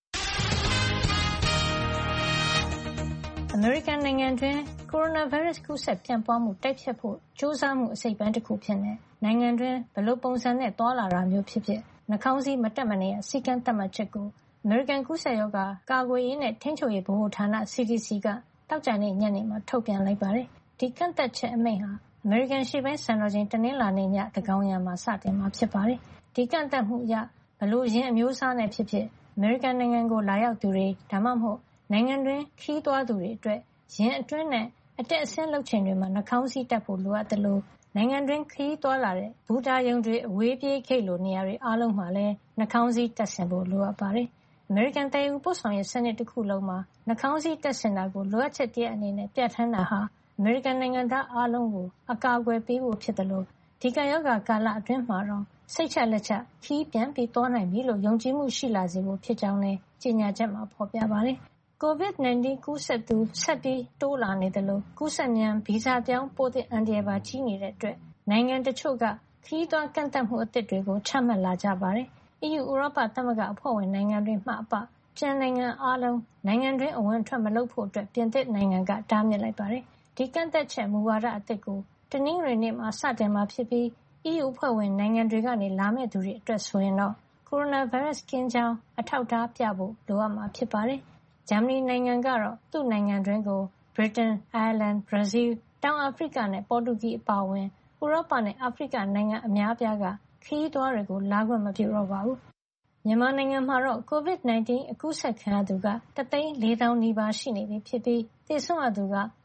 အမေရိကန်နိုင်ငံတွင်းကိုရိုနာဗိုင်းရပ်စ်ကူးစက်ပြန့်ပွားမှုတိုက်ဖျက်ဖို့ကြိုးစားမှုအစိတ်အပိုင်းတစ်ခုဖြစ်နေနိုင်ငံတွင်းဘယ်လိုပုံစံနဲ့တွာလာတာမျိုးဖြစ်ဖြစ်နှာခေါင်းစည်းမတက်မနေရစီကံသတ်မှတ်ချက်ကိုအမေရိကန်ကူးစက်ရောဂါကာကွယ်ရေးနဲ့ထိန်းချုပ်ရေးဗဟိုဌာန CDC ကတောက်ကြနေ့ညနေမှာထုတ်ပြန်လိုက်ပါတယ်။ဒီကန့်သက်ချက်အမိန့်ဟာအမေရိကန်ရှေ့ပိုင်းစံတော်ချိန်တနင်္လာနေ့ညသန်းခေါင်ယံမှာစတင်မှာဖြစ်ပါတယ်။ဒီကန့်သက်မှုအရဘလို့ရင်းအမျိုးအစားနဲ့ဖြစ်ဖြစ်အမေရိကန်နိုင်ငံကိုလာရောက်သူတွေဒါမှမဟုတ်နိုင်ငံတွင်းခီးသွားသူတွေအတွက်ရင်းအတွင်းနဲ့အတက်အဆင်းလုပ်ချိန်တွေမှာနှာခေါင်းစည်းတပ်ဖို့လိုအပ်တယ်လို့နိုင်ငံတွင်းခီးသွားလာတဲ့ဘူတာယုံတွေအဝေးပြေးခိတ်လိုနေရာတွေအားလုံးမှာလည်းနှာခေါင်းစည်းတပ်ဆင်ဖို့လိုအပ်ပါတယ်။အမေရိကန်တည်ယူပို့ဆောင်ရေးစနစ်တစ်ခုလုံးမှာနှာခေါင်းစည်းတပ်ဆင်တာကိုလိုအပ်ချက်တည်းအနေနဲ့ပြဋ္ဌာန်းတာဟာအမေရိကန်နိုင်ငံသားအားလုံးကိုအကာအကွယ်ပေးဖို့ဖြစ်တယ်လို့ဒီကရောဂါကာလအတွင်းမှာတော့စိတ်ချလက်ချခီးပြန်ပြီးသွားနိုင်ပြီလို့ယုံကြည်မှုရှိလာစေဖို့ဖြစ်ကြောင်းလည်းကြေညာချက်မှာဖော်ပြပါတယ်။ COVID-19 ကူးစက်သူဆက်ပြီးတိုးလာနေတယ်လို့ကူးစက်မြန်ဗီဇပြောင်းပိုးသစ်အန္တရာယ်ပါကြီးနေတဲ့အတွက်နိုင်ငံတချို့ကခီးသွားကန့်သတ်မှုအသစ်တွေကိုချမှတ်လာကြပါတယ်။ EU ဥရောပသမဂ္ဂအဖွဲ့ဝင်နိုင်ငံတွေမှအပကျန်နိုင်ငံအားလုံးနိုင်ငံတွင်းအဝင်ထွက်မလုပ်ဖို့အတွက်ပြင်သစ်နိုင်ငံကတားမြစ်လိုက်ပါတယ်။ဒီကန့်သက်ချက်မူဝါဒအသစ်ကိုတနင်္ဂနွေနေ့မှာစတင်မှာဖြစ်ပြီး EU အဖွဲ့ဝင်နိုင်ငံတွေကနေလာမဲ့သူတွေအတွက်ဆိုရင်တော့ကိုရိုနာဗိုင်းရပ်စ်ကင်းကြောင်းအထောက်အထားပြဖို့လိုအပ်မှာဖြစ်ပါတယ်။ဂျာမနီနိုင်ငံကတော့သူ့နိုင်ငံတွင်းကိုဗြိတိန်၊အိုင်ယာလန်၊ဘရာဇီးလ်၊တောင်အာဖရိကနဲ့ပေါ်တူဂီအပါအဝင်ဥရောပနဲ့အာဖရိကနိုင်ငံအများအပြားကခရီးသွားတွေကိုလာခွင့်မပြုတော့ပါဘူး။မြန်မာနိုင်ငံမှာတော့ COVID-19 အကူးစက်ခံရသူက1,400,000 နီးပါးရှိနေပြီဖြစ်ပြီးသေဆုံးရသူက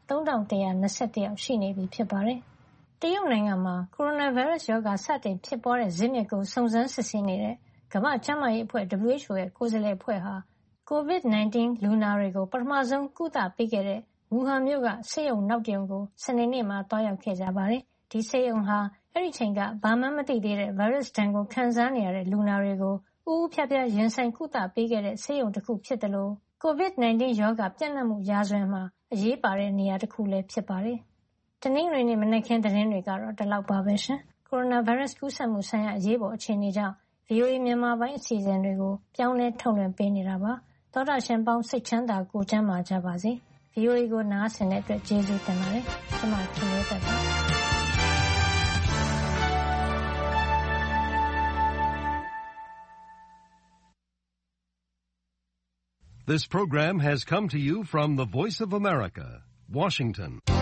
3,121 ယောက်ရှိနေပြီဖြစ်ပါတယ်။တရုတ်နိုင်ငံမှာကိုရိုနာဗိုင်းရပ်စ်ရောဂါစတင်ဖြစ်ပွားတဲ့ဇစ်မြစ်ကိုစုံစမ်းစစ်ဆေးနေတဲ့ကမ္ဘာ့ကျန်းမာရေးအဖွဲ့ WHO ရဲ့ကိုယ်စားလှယ်အဖွဲ့ဟာ COVID-19 လူနာတွေကိုပထမဆုံးကုသပေးခဲ့တဲ့ဝူဟန်မြို့ကဆေးရုံနောက်တရုံကိုစနေနေ့မှာသွားရောက်ခဲ့ကြပါတယ်။ဒီဆေးရုံဟာအဲဒီချိန်ကဘာမှမသိသေးတဲ့ဗိုင်းရပ်စ်ဒဏ်ကိုခံစားနေရတဲ့လူနာတွေကိုဦးဦးဖြားဖြားရင်ဆိုင်ကုသပေးခဲ့တဲ့ဆေးရုံတစ်ခုဖြစ်တယ်လို့ COVID-19 ရောဂါပြန့်နှံ့မှုရာဇဝင်မှာအရေးပါတဲ့နေရာတစ်ခုလည်းဖြစ်ပါတယ်။တနင်္ဂနွေနေ့မနက်ခင်းသတင်းတွေကတော့ဒီလောက်ပါပဲရှင်။ကိုရိုနာဗိုင်းရပ်စ်ကူးစက်မှုဆိုင်ရာအရေးပေါ်အခြေအနေကြောင့် VOA မြန်မာပိုင်းအစီအစဉ်တွေကိုပြောင်းလဲထုတ်လွှင့်ပေးနေတာပါ။သောတာရှင်ပေါင်းစိတ်ချမ်းသာကိုယ်ကျန်းမာကြပါစေ။ VOA ကိုနားဆင်တဲ့အတွက်ကျေးဇူးတင်ပါတယ်။ကျွန်မခင်လေးသက်ပါ။ This program has come to you from the Voice of America, Washington.